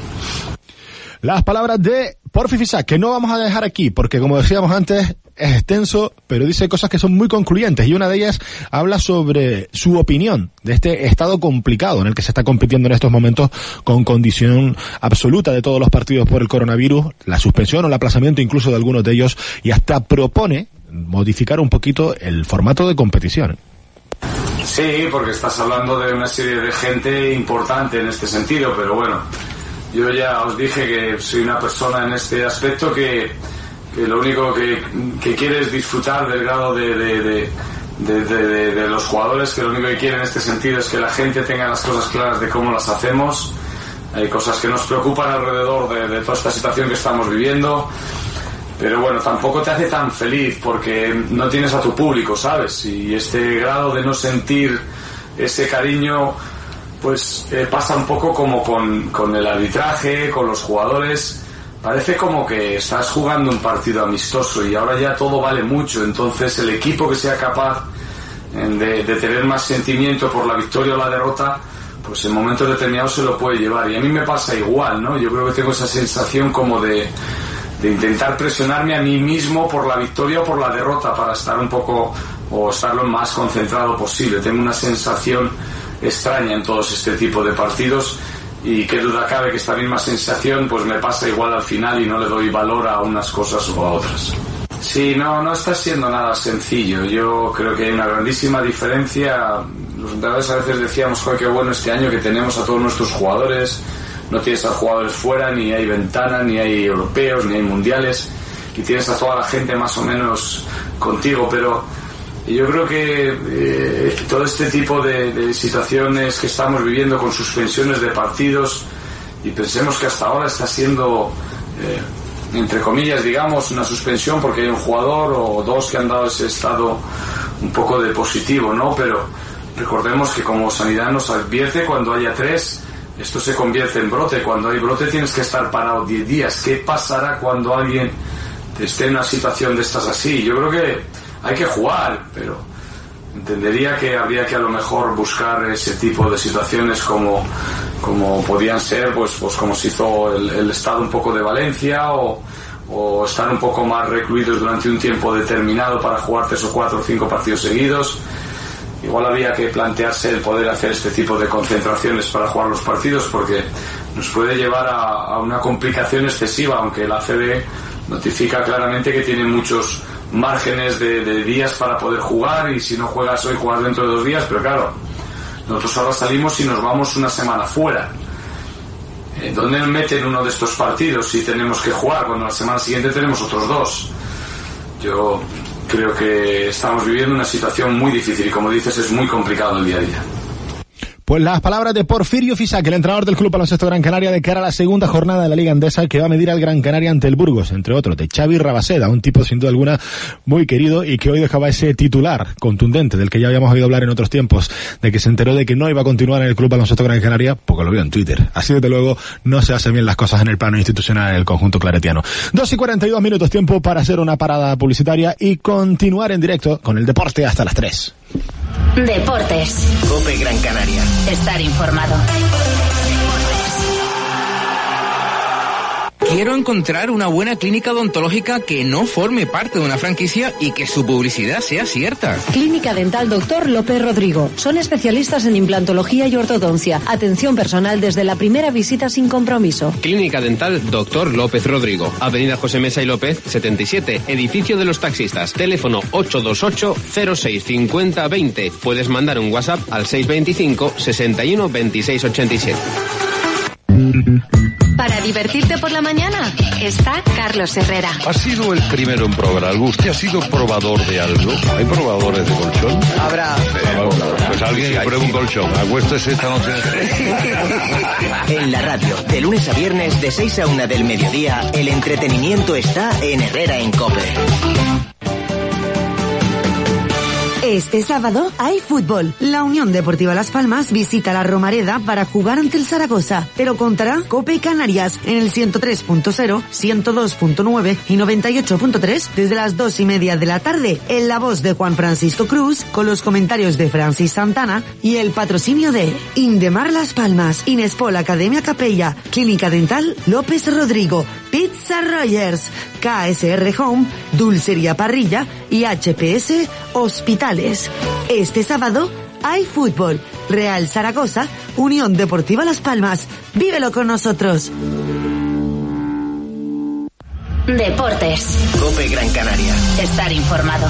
Las palabras de Porfi Fisac, que no vamos a dejar aquí, porque como decíamos antes, es extenso, pero dice cosas que son muy concluyentes, y una de ellas habla sobre su opinión de este estado complicado en el que se está compitiendo en estos momentos, con condición absoluta de todos los partidos por el coronavirus, la suspensión o el aplazamiento incluso de algunos de ellos, y hasta propone modificar un poquito el formato de competición. Sí, porque estás hablando de una serie de gente importante en este sentido, pero bueno, yo ya os dije que soy una persona en este aspecto que lo único que quiere es disfrutar del grado de los jugadores, que lo único que quiere en este sentido es que la gente tenga las cosas claras de cómo las hacemos. Hay cosas que nos preocupan alrededor de toda esta situación que estamos viviendo, pero bueno, tampoco te hace tan feliz porque no tienes a tu público, ¿sabes? Y este grado de no sentir ese cariño pues pasa un poco como con el arbitraje, con los jugadores. Parece como que estás jugando un partido amistoso y ahora ya todo vale mucho, entonces el equipo que sea capaz de tener más sentimiento por la victoria o la derrota, pues en momentos determinados se lo puede llevar. Y a mí me pasa igual, ¿no? Yo creo que tengo esa sensación como de intentar presionarme a mí mismo por la victoria o por la derrota para estar un poco, o estar lo más concentrado posible. Tengo una sensación extraña en todos este tipo de partidos, y qué duda cabe que esta misma sensación pues me pasa igual al final y no le doy valor a unas cosas o a otras. Sí, no está siendo nada sencillo. Yo creo que hay una grandísima diferencia. Los entrenadores a veces decíamos, joder, qué bueno este año que tenemos a todos nuestros jugadores, no tienes a jugadores fuera, ni hay ventana, ni hay europeos, ni hay mundiales, y tienes a toda la gente más o menos contigo, pero yo creo que todo este tipo de situaciones que estamos viviendo con suspensiones de partidos y pensemos que hasta ahora está siendo, entre comillas, digamos, una suspensión porque hay un jugador o dos que han dado ese estado un poco de positivo, ¿no? Pero recordemos que como Sanidad nos advierte, cuando haya 3, esto se convierte en brote. Cuando hay brote tienes que estar parado 10 días. ¿Qué pasará cuando alguien esté en una situación de estas así? Yo creo que hay que jugar, pero entendería que habría que a lo mejor buscar ese tipo de situaciones como podían ser, pues como se hizo el estado un poco de Valencia, o estar un poco más recluidos durante un tiempo determinado para jugar 3 o 4 o 5 partidos seguidos. Igual había que plantearse el poder hacer este tipo de concentraciones para jugar los partidos, porque nos puede llevar a una complicación excesiva, aunque la ACB notifica claramente que tiene muchos márgenes de días para poder jugar, y si no juegas hoy, juegas dentro de 2 días, pero claro, nosotros ahora salimos y nos vamos una semana fuera. ¿Dónde meten uno de estos partidos si tenemos que jugar cuando la semana siguiente tenemos otros 2? Yo creo que estamos viviendo una situación muy difícil y, como dices, es muy complicado el día a día. Pues las palabras de Porfirio Fisac, el entrenador del Club Baloncesto Gran Canaria, de cara a la segunda jornada de la Liga Endesa, que va a medir al Gran Canaria ante el Burgos, entre otros, de Xavi Rabaseda, un tipo sin duda alguna muy querido y que hoy dejaba ese titular contundente del que ya habíamos oído hablar en otros tiempos, de que se enteró de que no iba a continuar en el Club Baloncesto Gran Canaria porque lo vio en Twitter. Así, desde luego, no se hacen bien las cosas en el plano institucional en el conjunto claretiano. 2:42, tiempo para hacer una parada publicitaria y continuar en directo con el deporte hasta las 3. Deportes. COPE Gran Canaria. Estar informado. Quiero encontrar una buena clínica odontológica que no forme parte de una franquicia y que su publicidad sea cierta. Clínica Dental Dr. López Rodrigo. Son especialistas en implantología y ortodoncia. Atención personal desde la primera visita sin compromiso. Clínica Dental Dr. López Rodrigo. Avenida José Mesa y López, 77. Edificio de los taxistas. Teléfono 828-0650-20. Puedes mandar un WhatsApp al 625 61 26 87. Para divertirte por la mañana está Carlos Herrera. Ha sido el primero en probar algo. ¿Usted ha sido probador de algo? ¿Hay probadores de colchón? Habrá. Pues alguien que pruebe un colchón. Acuéstese esta noche. En la radio, de lunes a viernes, de 6 a 1 del mediodía, el entretenimiento está en Herrera en COPE. Este sábado hay fútbol. La Unión Deportiva Las Palmas visita la Romareda para jugar ante el Zaragoza, pero contará COPE Canarias en el 103.0, 102.9 y 98.3 desde las 2:30 de la tarde, en la voz de Juan Francisco Cruz, con los comentarios de Francis Santana y el patrocinio de Indemar Las Palmas, Inespol Academia Capella, Clínica Dental López Rodrigo, Pizza Rogers, KSR Home, Dulcería Parrilla y HPS Hospitales. Este sábado hay fútbol. Real Zaragoza, Unión Deportiva Las Palmas. Vívelo con nosotros. Deportes. COPE Gran Canaria. Estar informado.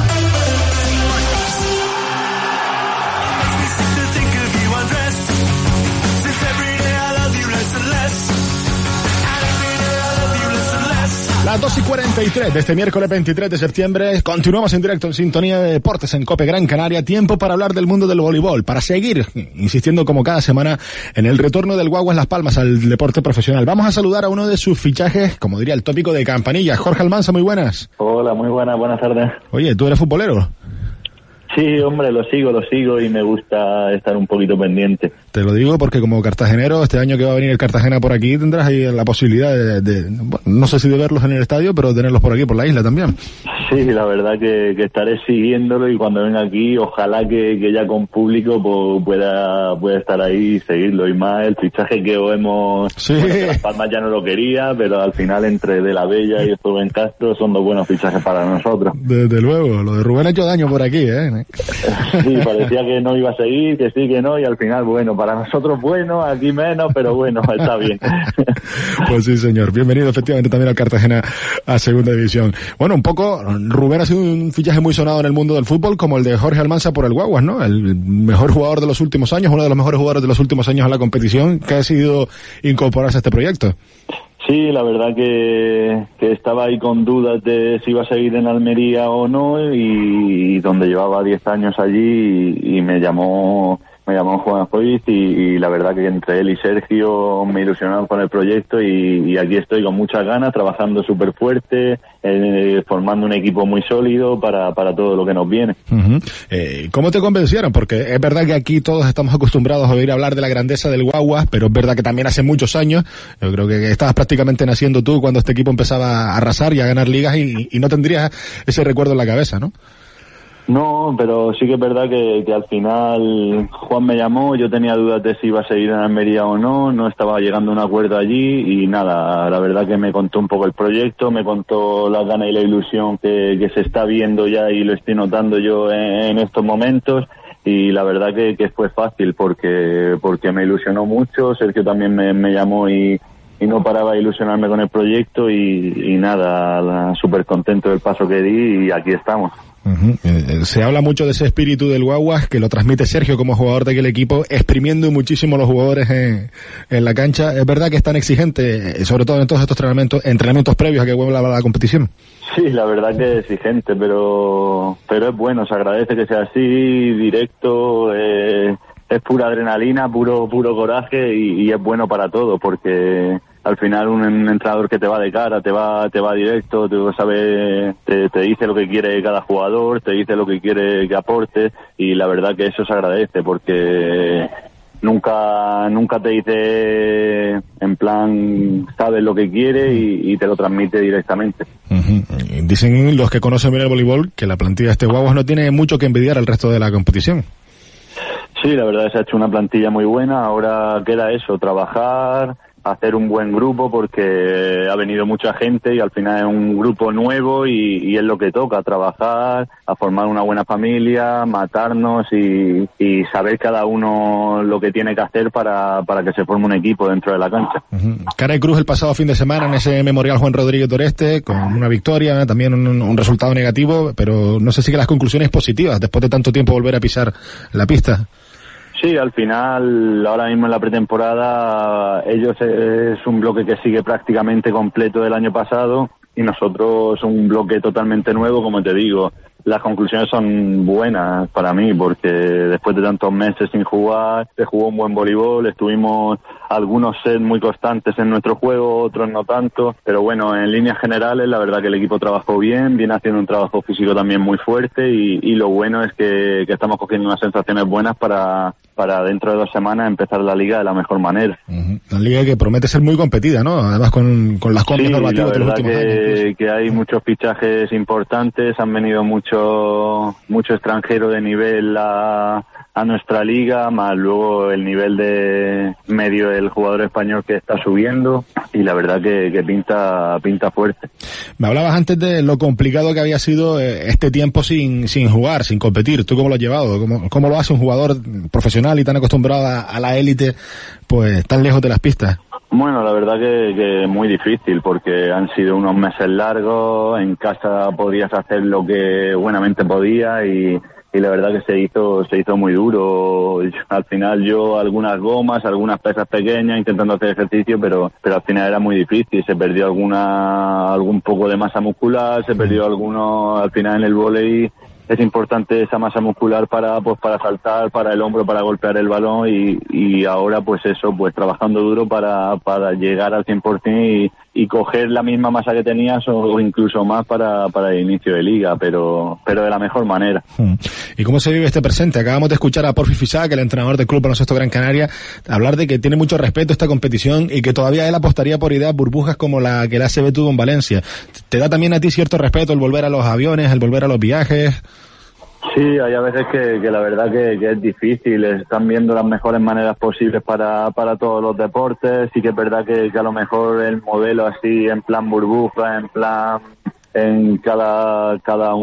Las 2:43 de este miércoles 23 de septiembre. Continuamos en directo en sintonía de deportes en COPE Gran Canaria. Tiempo para hablar del mundo del voleibol, para seguir insistiendo como cada semana en el retorno del Guaguas Las Palmas al deporte profesional. Vamos a saludar a uno de sus fichajes, como diría el tópico de campanilla. Jorge Almanza, muy buenas. Hola, muy buenas tardes. Oye, ¿tú eres futbolero? Sí, hombre, lo sigo y me gusta estar un poquito pendiente. Te lo digo porque como cartagenero, este año que va a venir el Cartagena por aquí, tendrás ahí la posibilidad bueno, no sé si de verlos en el estadio, pero tenerlos por aquí, por la isla también. Sí, la verdad que estaré siguiéndolo, y cuando venga aquí, ojalá que ya con público pues, pueda estar ahí y seguirlo. Y más el fichaje que hemos... Sí. Bueno, que Las Palmas ya no lo quería, pero al final entre De la Bella y Rubén Castro son 2 buenos fichajes para nosotros. Desde luego, lo de Rubén ha hecho daño por aquí, ¿eh? Sí, parecía que no iba a seguir, que sí, que no, y al final, bueno, para nosotros bueno, aquí menos, pero bueno, está bien. Pues sí, señor. Bienvenido efectivamente también al Cartagena a Segunda División. Bueno, un poco, Rubén ha sido un fichaje muy sonado en el mundo del fútbol, como el de Jorge Almanza por el Guaguas, ¿no? El mejor jugador de los últimos años, uno de los mejores jugadores de los últimos años en la competición, que ha decidido incorporarse a este proyecto. Sí, la verdad que estaba ahí con dudas de si iba a seguir en Almería o no, y donde llevaba 10 años allí, y me llamó Juan Foyt y la verdad que entre él y Sergio me ilusionaron con el proyecto y aquí estoy con muchas ganas, trabajando súper fuerte, formando un equipo muy sólido para todo lo que nos viene. ¿Cómo te convencieron? Porque es verdad que aquí todos estamos acostumbrados a oír hablar de la grandeza del Guaguas, pero es verdad que también hace muchos años, yo creo que estabas prácticamente naciendo tú cuando este equipo empezaba a arrasar y a ganar ligas y no tendrías ese recuerdo en la cabeza, ¿no? No, pero sí que es verdad que al final Juan me llamó, yo tenía dudas de si iba a seguir en Almería o no estaba llegando a un acuerdo allí y nada, la verdad que me contó un poco el proyecto, me contó las ganas y la ilusión que se está viendo ya y lo estoy notando yo en estos momentos y la verdad que fue fácil porque me ilusionó mucho, Sergio también me llamó y no paraba de ilusionarme con el proyecto y nada, súper contento del paso que di y aquí estamos. Se habla mucho de ese espíritu del Guaguas que lo transmite Sergio como jugador de aquel equipo, exprimiendo muchísimo a los jugadores en la cancha. Es verdad que es tan exigente, sobre todo en todos estos entrenamientos previos a que vuelva la competición. Sí, la verdad que es exigente, pero es bueno, se agradece que sea así, directo, es pura adrenalina, puro coraje y es bueno para todo porque al final un entrenador que te va de cara, te va directo, te dice lo que quiere cada jugador, te dice lo que quiere que aporte y la verdad que eso se agradece porque nunca te dice en plan sabes lo que quiere y te lo transmite directamente. Dicen los que conocen bien el voleibol que la plantilla de este Guaguas no tiene mucho que envidiar al resto de la competición. Sí, la verdad es que se ha hecho una plantilla muy buena, ahora queda eso, trabajar, hacer un buen grupo porque ha venido mucha gente y al final es un grupo nuevo y es lo que toca, trabajar, a formar una buena familia, matarnos y saber cada uno lo que tiene que hacer para que se forme un equipo dentro de la cancha. Cara y cruz el pasado fin de semana en ese Memorial Juan Rodríguez Toreste con una victoria, también un resultado negativo, pero no sé si que las conclusiones positivas después de tanto tiempo volver a pisar la pista. Sí, al final, ahora mismo en la pretemporada, ellos es un bloque que sigue prácticamente completo del año pasado y nosotros un bloque totalmente nuevo, como te digo. Las conclusiones son buenas para mí porque después de tantos meses sin jugar, se jugó un buen voleibol, estuvimos algunos sets muy constantes en nuestro juego, otros no tanto, pero bueno, en líneas generales la verdad que el equipo trabajó bien, viene haciendo un trabajo físico también muy fuerte y lo bueno es que estamos cogiendo unas sensaciones buenas para dentro de 2 semanas empezar la liga de la mejor manera. La liga que promete ser muy competida, ¿no? Además con las cambios normativos de los últimos años. Que hay muchos fichajes importantes, han venido mucho extranjero de nivel a nuestra liga, más luego el nivel de medio del jugador español que está subiendo y la verdad que pinta fuerte. Me hablabas antes de lo complicado que había sido este tiempo sin jugar, sin competir. ¿Tú cómo lo has llevado? ¿Cómo lo hace un jugador profesional y tan acostumbrado a la élite, pues tan lejos de las pistas? Bueno, la verdad que muy difícil porque han sido unos meses largos, en casa podías hacer lo que buenamente podía y la verdad que se hizo muy duro. Al final yo algunas gomas, algunas pesas pequeñas intentando hacer ejercicio, pero al final era muy difícil, se perdió algún poco de masa muscular, se perdió al final en el vóley. Es importante esa masa muscular para saltar, para el hombro, para golpear el balón y ahora pues trabajando duro para llegar al 100% y coger la misma masa que tenías o incluso más para el inicio de liga, pero de la mejor manera. ¿Y cómo se vive este presente? Acabamos de escuchar a Porfi Fisac, el entrenador del Club Baloncesto Gran Canaria, hablar de que tiene mucho respeto a esta competición y que todavía él apostaría por ideas burbujas como la que la ACB tuvo en Valencia. ¿Te da también a ti cierto respeto el volver a los aviones, el volver a los viajes? Sí, hay a veces que la verdad que es difícil, están viendo las mejores maneras posibles para todos los deportes, sí que es verdad que a lo mejor el modelo así en plan burbuja, en plan en cada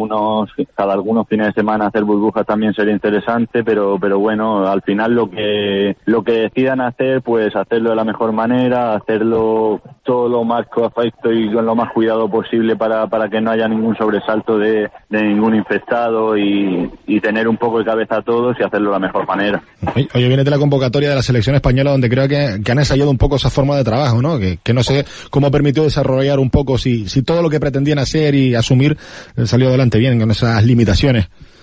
algunos fines de semana hacer burbujas también sería interesante, pero bueno, al final lo que decidan hacer, pues hacerlo de la mejor manera, hacerlo todo lo más correcto y con lo más cuidado posible para que no haya ningún sobresalto de ningún infectado y tener un poco de cabeza a todos y hacerlo de la mejor manera. Oye, viene de la convocatoria de la selección española donde creo que han ensayado un poco esa forma de trabajo, ¿no? Que no sé cómo permitió desarrollar un poco si todo lo que pretendían hacer y asumir salió adelante bien con esas limitaciones.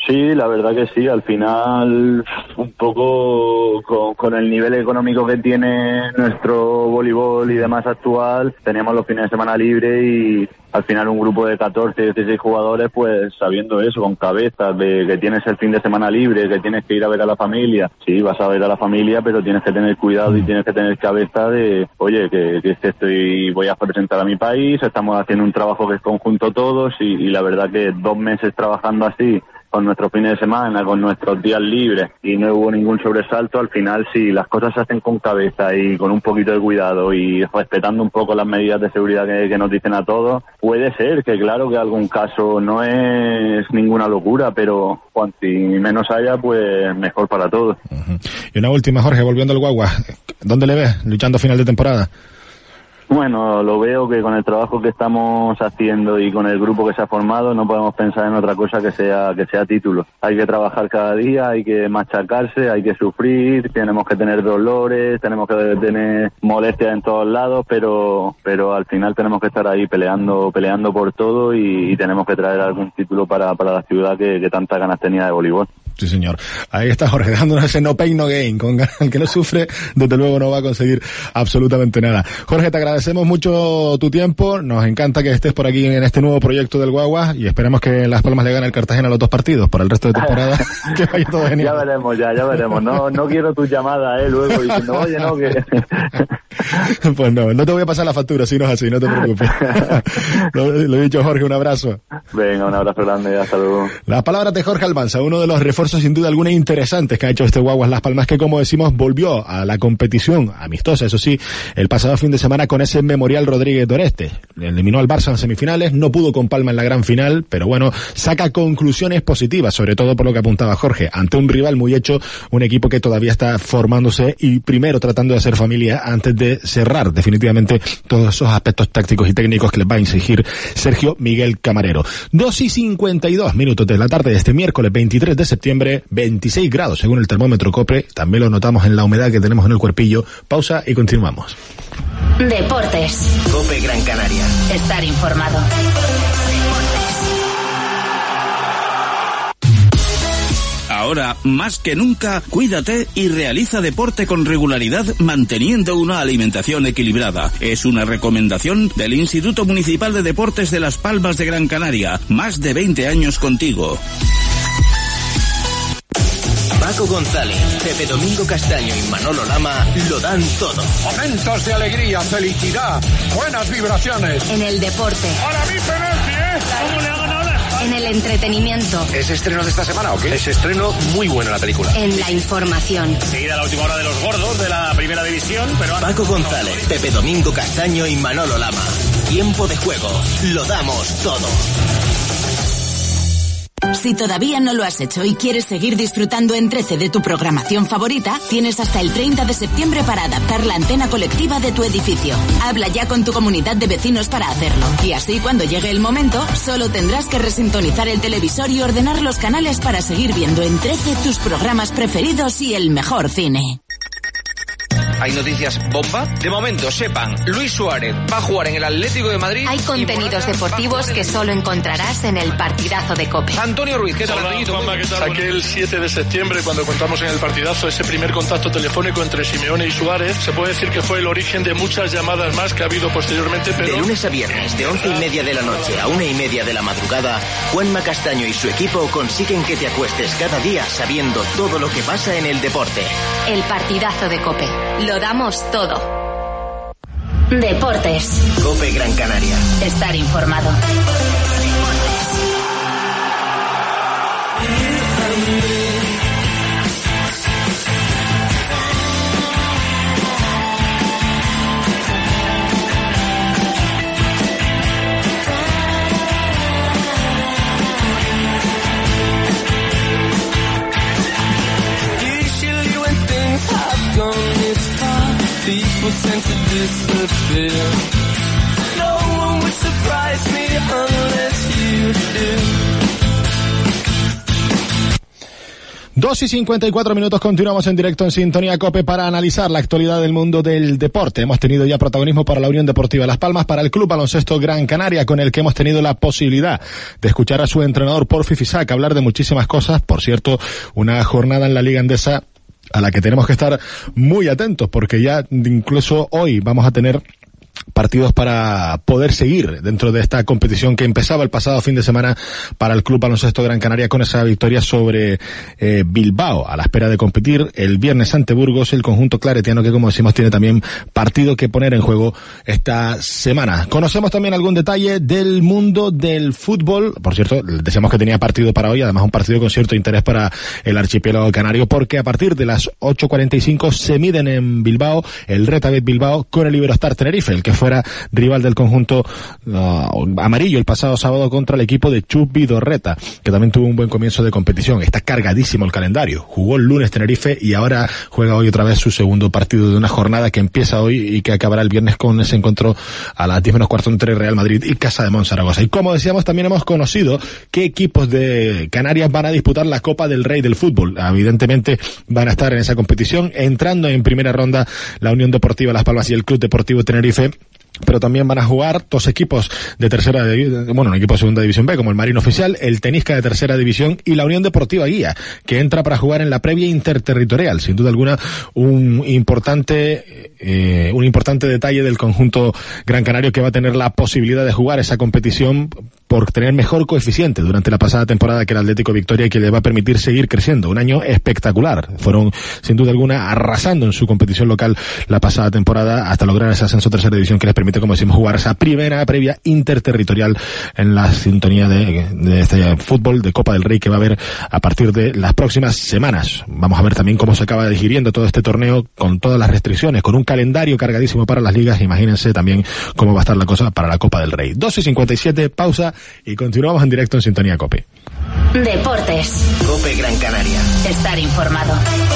Sí, la verdad que sí. Al final, un poco con el nivel económico que tiene nuestro voleibol y demás actual, teníamos los fines de semana libres y al final un grupo de 14, 16 jugadores, pues sabiendo eso, con cabeza, de que tienes el fin de semana libre, que tienes que ir a ver a la familia. Sí, vas a ver a la familia, pero tienes que tener cuidado y tienes que tener cabeza de, oye, que voy a presentar a mi país, estamos haciendo un trabajo que es conjunto todos y la verdad que 2 meses trabajando así, con nuestros fines de semana, con nuestros días libres y no hubo ningún sobresalto, al final si las cosas se hacen con cabeza y con un poquito de cuidado y respetando un poco las medidas de seguridad que nos dicen a todos, puede ser que claro que algún caso no es ninguna locura, pero cuanto menos haya, pues mejor para todos. Y una última, Jorge, volviendo al Guagua, ¿dónde le ves luchando a final de temporada? Bueno, lo veo que con el trabajo que estamos haciendo y con el grupo que se ha formado no podemos pensar en otra cosa que sea título. Hay que trabajar cada día, hay que machacarse, hay que sufrir, tenemos que tener dolores, tenemos que tener molestias en todos lados, pero al final tenemos que estar ahí peleando por todo y tenemos que traer algún título para la ciudad que tantas ganas tenía de voleibol. Sí, señor. Ahí está Jorge, dándonos ese no pain, no gain. Con el que no sufre, desde luego no va a conseguir absolutamente nada. Jorge, te agradecemos mucho tu tiempo. Nos encanta que estés por aquí en este nuevo proyecto del Guagua y esperemos que Las Palmas le gane al Cartagena los 2 partidos para el resto de temporada. Que vaya todo genial. Ya veremos. No quiero tu llamada, luego diciendo, oye, no, que... Pues no te voy a pasar la factura, si no es así, no te preocupes. Lo he dicho, Jorge, un abrazo. Venga, un abrazo grande, hasta luego. Las palabras de Jorge Almanza, uno de los refuerzos sin duda alguna interesantes que ha hecho este Guaguas Las Palmas, que como decimos volvió a la competición amistosa, eso sí, el pasado fin de semana con ese Memorial Rodríguez Doreste. Eliminó al Barça en semifinales, no pudo con Palma en la gran final, pero bueno, saca conclusiones positivas, sobre todo por lo que apuntaba Jorge, ante un rival muy hecho, un equipo que todavía está formándose y primero tratando de hacer familia antes de cerrar definitivamente todos esos aspectos tácticos y técnicos que les va a exigir Sergio Miguel Camarero. 2:52 de la tarde de este miércoles 23 de septiembre, 26 grados según el termómetro COPE, también lo notamos en la humedad que tenemos en el cuerpillo. Pausa y continuamos. Deportes. COPE Gran Canaria. Estar informado. Ahora, más que nunca, cuídate y realiza deporte con regularidad manteniendo una alimentación equilibrada. Es una recomendación del Instituto Municipal de Deportes de Las Palmas de Gran Canaria. Más de 20 años contigo. Paco González, Pepe Domingo Castaño y Manolo Lama lo dan todo. Momentos de alegría, felicidad, buenas vibraciones. En el deporte. ¡Para mí penalti, ¿Cómo le hagan ahora? En el entretenimiento. ¿Es estreno de esta semana o qué? Es estreno muy bueno la película. En la información. Seguida la última hora de los gordos de la primera división, pero... Paco González, Pepe Domingo Castaño y Manolo Lama. Tiempo de juego. Lo damos todo. Si todavía no lo has hecho y quieres seguir disfrutando en 13 de tu programación favorita, tienes hasta el 30 de septiembre para adaptar la antena colectiva de tu edificio. Habla ya con tu comunidad de vecinos para hacerlo. Y así, cuando llegue el momento, solo tendrás que resintonizar el televisor y ordenar los canales para seguir viendo en 13 tus programas preferidos y el mejor cine. ¿Hay noticias bomba? De momento, sepan, Luis Suárez va a jugar en el Atlético de Madrid. Hay contenidos deportivos que solo encontrarás en el partidazo de COPE. Antonio Ruiz, ¿qué tal, Antoñito? Saqué el 7 de septiembre, cuando contamos en el partidazo ese primer contacto telefónico entre Simeone y Suárez. Se puede decir que fue el origen de muchas llamadas más que ha habido posteriormente, pero... De lunes a viernes, de 11:30 de la noche a 1:30 de la madrugada, Juanma Castaño y su equipo consiguen que te acuestes cada día sabiendo todo lo que pasa en el deporte. El partidazo de COPE. Lo damos todo. Deportes. COPE Gran Canaria. Estar informado. People tend to disappear. No one would surprise me unless 2:54, continuamos en directo en Sintonía COPE para analizar la actualidad del mundo del deporte. Hemos tenido ya protagonismo para la Unión Deportiva Las Palmas, para el Club Baloncesto Gran Canaria, con el que hemos tenido la posibilidad de escuchar a su entrenador Porfi Fisac hablar de muchísimas cosas. Por cierto, una jornada en la Liga Endesa a la que tenemos que estar muy atentos, porque ya incluso hoy vamos a tener partidos para poder seguir dentro de esta competición que empezaba el pasado fin de semana para el Club Baloncesto Gran Canaria con esa victoria sobre Bilbao, a la espera de competir el viernes ante Burgos, el conjunto claretiano que, como decimos, tiene también partido que poner en juego esta semana. Conocemos también algún detalle del mundo del fútbol. Por cierto, decíamos que tenía partido para hoy, además un partido con cierto interés para el archipiélago canario, porque a partir de las 8:45 se miden en Bilbao el Retabet Bilbao con el Iberostar Tenerife, el que fuera rival del conjunto amarillo el pasado sábado contra el equipo de Chus Vidorreta, que también tuvo un buen comienzo de competición. Está cargadísimo el calendario. Jugó el lunes Tenerife y ahora juega hoy otra vez su segundo partido de una jornada que empieza hoy y que acabará el viernes con ese encuentro a las 10:15 entre Real Madrid y Casa de Zaragoza. Y como decíamos, también hemos conocido qué equipos de Canarias van a disputar la Copa del Rey del fútbol. Evidentemente van a estar en esa competición, entrando en primera ronda la Unión Deportiva Las Palmas y el Club Deportivo Tenerife. Pero también van a jugar dos equipos de tercera división, un equipo de segunda división B, como el Marino Oficial, el Tenisca de tercera división y la Unión Deportiva Guía, que entra para jugar en la previa interterritorial. Sin duda alguna, un importante detalle del conjunto gran canario, que va a tener la posibilidad de jugar esa competición por tener mejor coeficiente durante la pasada temporada que el Atlético Victoria, y que le va a permitir seguir creciendo. Un año espectacular. Fueron, sin duda alguna, arrasando en su competición local la pasada temporada hasta lograr ese ascenso a tercera división que les permite, como decimos, jugar esa primera previa interterritorial en la sintonía de este fútbol de Copa del Rey que va a haber a partir de las próximas semanas. Vamos a ver también cómo se acaba digiriendo todo este torneo con todas las restricciones, con un calendario cargadísimo para las ligas. Imagínense también cómo va a estar la cosa para la Copa del Rey. 2:57, pausa y continuamos en directo en Sintonía COPE. Deportes. COPE Gran Canaria. Estar informado.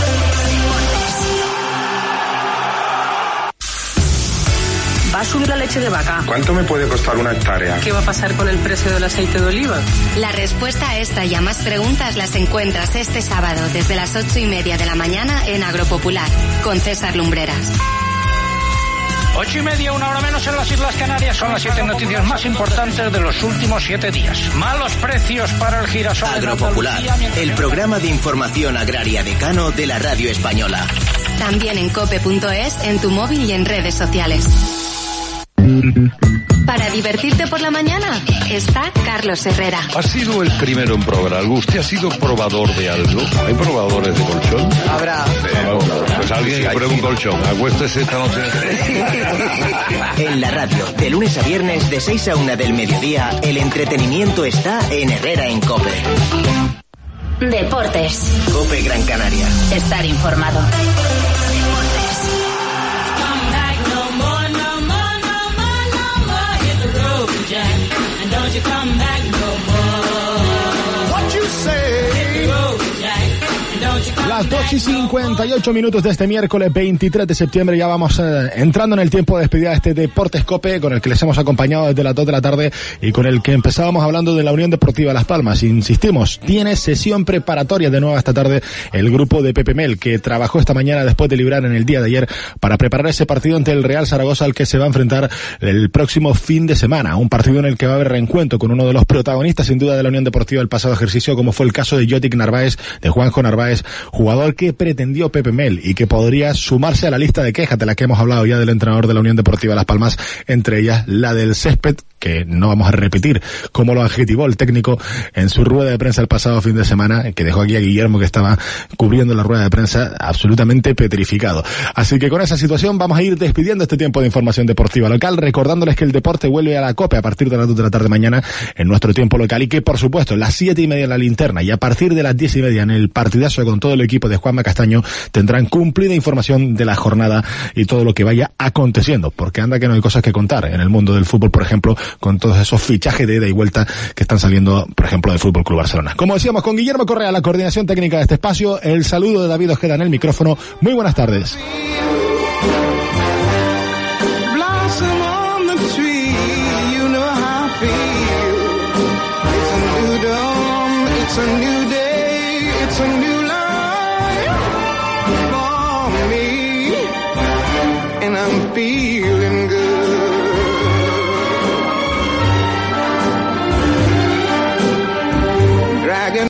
¿Va a subir la leche de vaca? ¿Cuánto me puede costar una hectárea? ¿Qué va a pasar con el precio del aceite de oliva? La respuesta a esta y a más preguntas las encuentras este sábado desde las 8:30 de la mañana en Agropopular, con César Lumbreras. 8:30, una hora menos en las Islas Canarias. Son las 7 noticias más importantes de los últimos 7 días. Malos precios para el girasol. Agropopular, el programa de información agraria decano de la radio española. También en cope.es, en tu móvil y en redes sociales. Para divertirte por la mañana está Carlos Herrera. ¿Ha sido el primero en probar algo? ¿Usted ha sido probador de algo? ¿Hay probadores de colchón? Habrá. Pues alguien que pruebe un colchón. Acuéstese esta noche. En la radio, de lunes a viernes, de 6 a 1 del mediodía, el entretenimiento está en Herrera en COPE. Deportes. COPE Gran Canaria. Estar informado. Las 2:58 de este miércoles 23 de septiembre, ya vamos entrando en el tiempo de despedida de este Deportes COPE, con el que les hemos acompañado desde las 2 de la tarde y con el que empezábamos hablando de la Unión Deportiva Las Palmas. Insistimos, tiene sesión preparatoria de nuevo esta tarde el grupo de Pepe Mel, que trabajó esta mañana después de librar en el día de ayer para preparar ese partido ante el Real Zaragoza, al que se va a enfrentar el próximo fin de semana. Un partido en el que va a haber reencuentro con uno de los protagonistas sin duda de la Unión Deportiva del pasado ejercicio, como fue el caso de Jotic Narváez, de Juanjo Narváez, jugador que pretendió Pepe Mel y que podría sumarse a la lista de quejas de la que hemos hablado ya del entrenador de la Unión Deportiva Las Palmas, entre ellas la del césped, que no vamos a repetir cómo lo adjetivó el técnico en su rueda de prensa el pasado fin de semana, que dejó aquí a Guillermo, que estaba cubriendo la rueda de prensa, absolutamente petrificado. Así que con esa situación vamos a ir despidiendo este tiempo de información deportiva local, recordándoles que el deporte vuelve a la COPE a partir de las 2 de la tarde mañana en nuestro tiempo local, y que por supuesto las 7:30 en la linterna y a partir de las 10:30 en el partidazo con todo el equipo de Juanma Castaño tendrán cumplida información de la jornada y todo lo que vaya aconteciendo, porque anda que no hay cosas que contar en el mundo del fútbol, por ejemplo, con todos esos fichajes de ida y vuelta que están saliendo, por ejemplo, del Fútbol Club Barcelona. Como decíamos, con Guillermo Correa, la coordinación técnica de este espacio, el saludo de David Ojeda en el micrófono. Muy buenas tardes.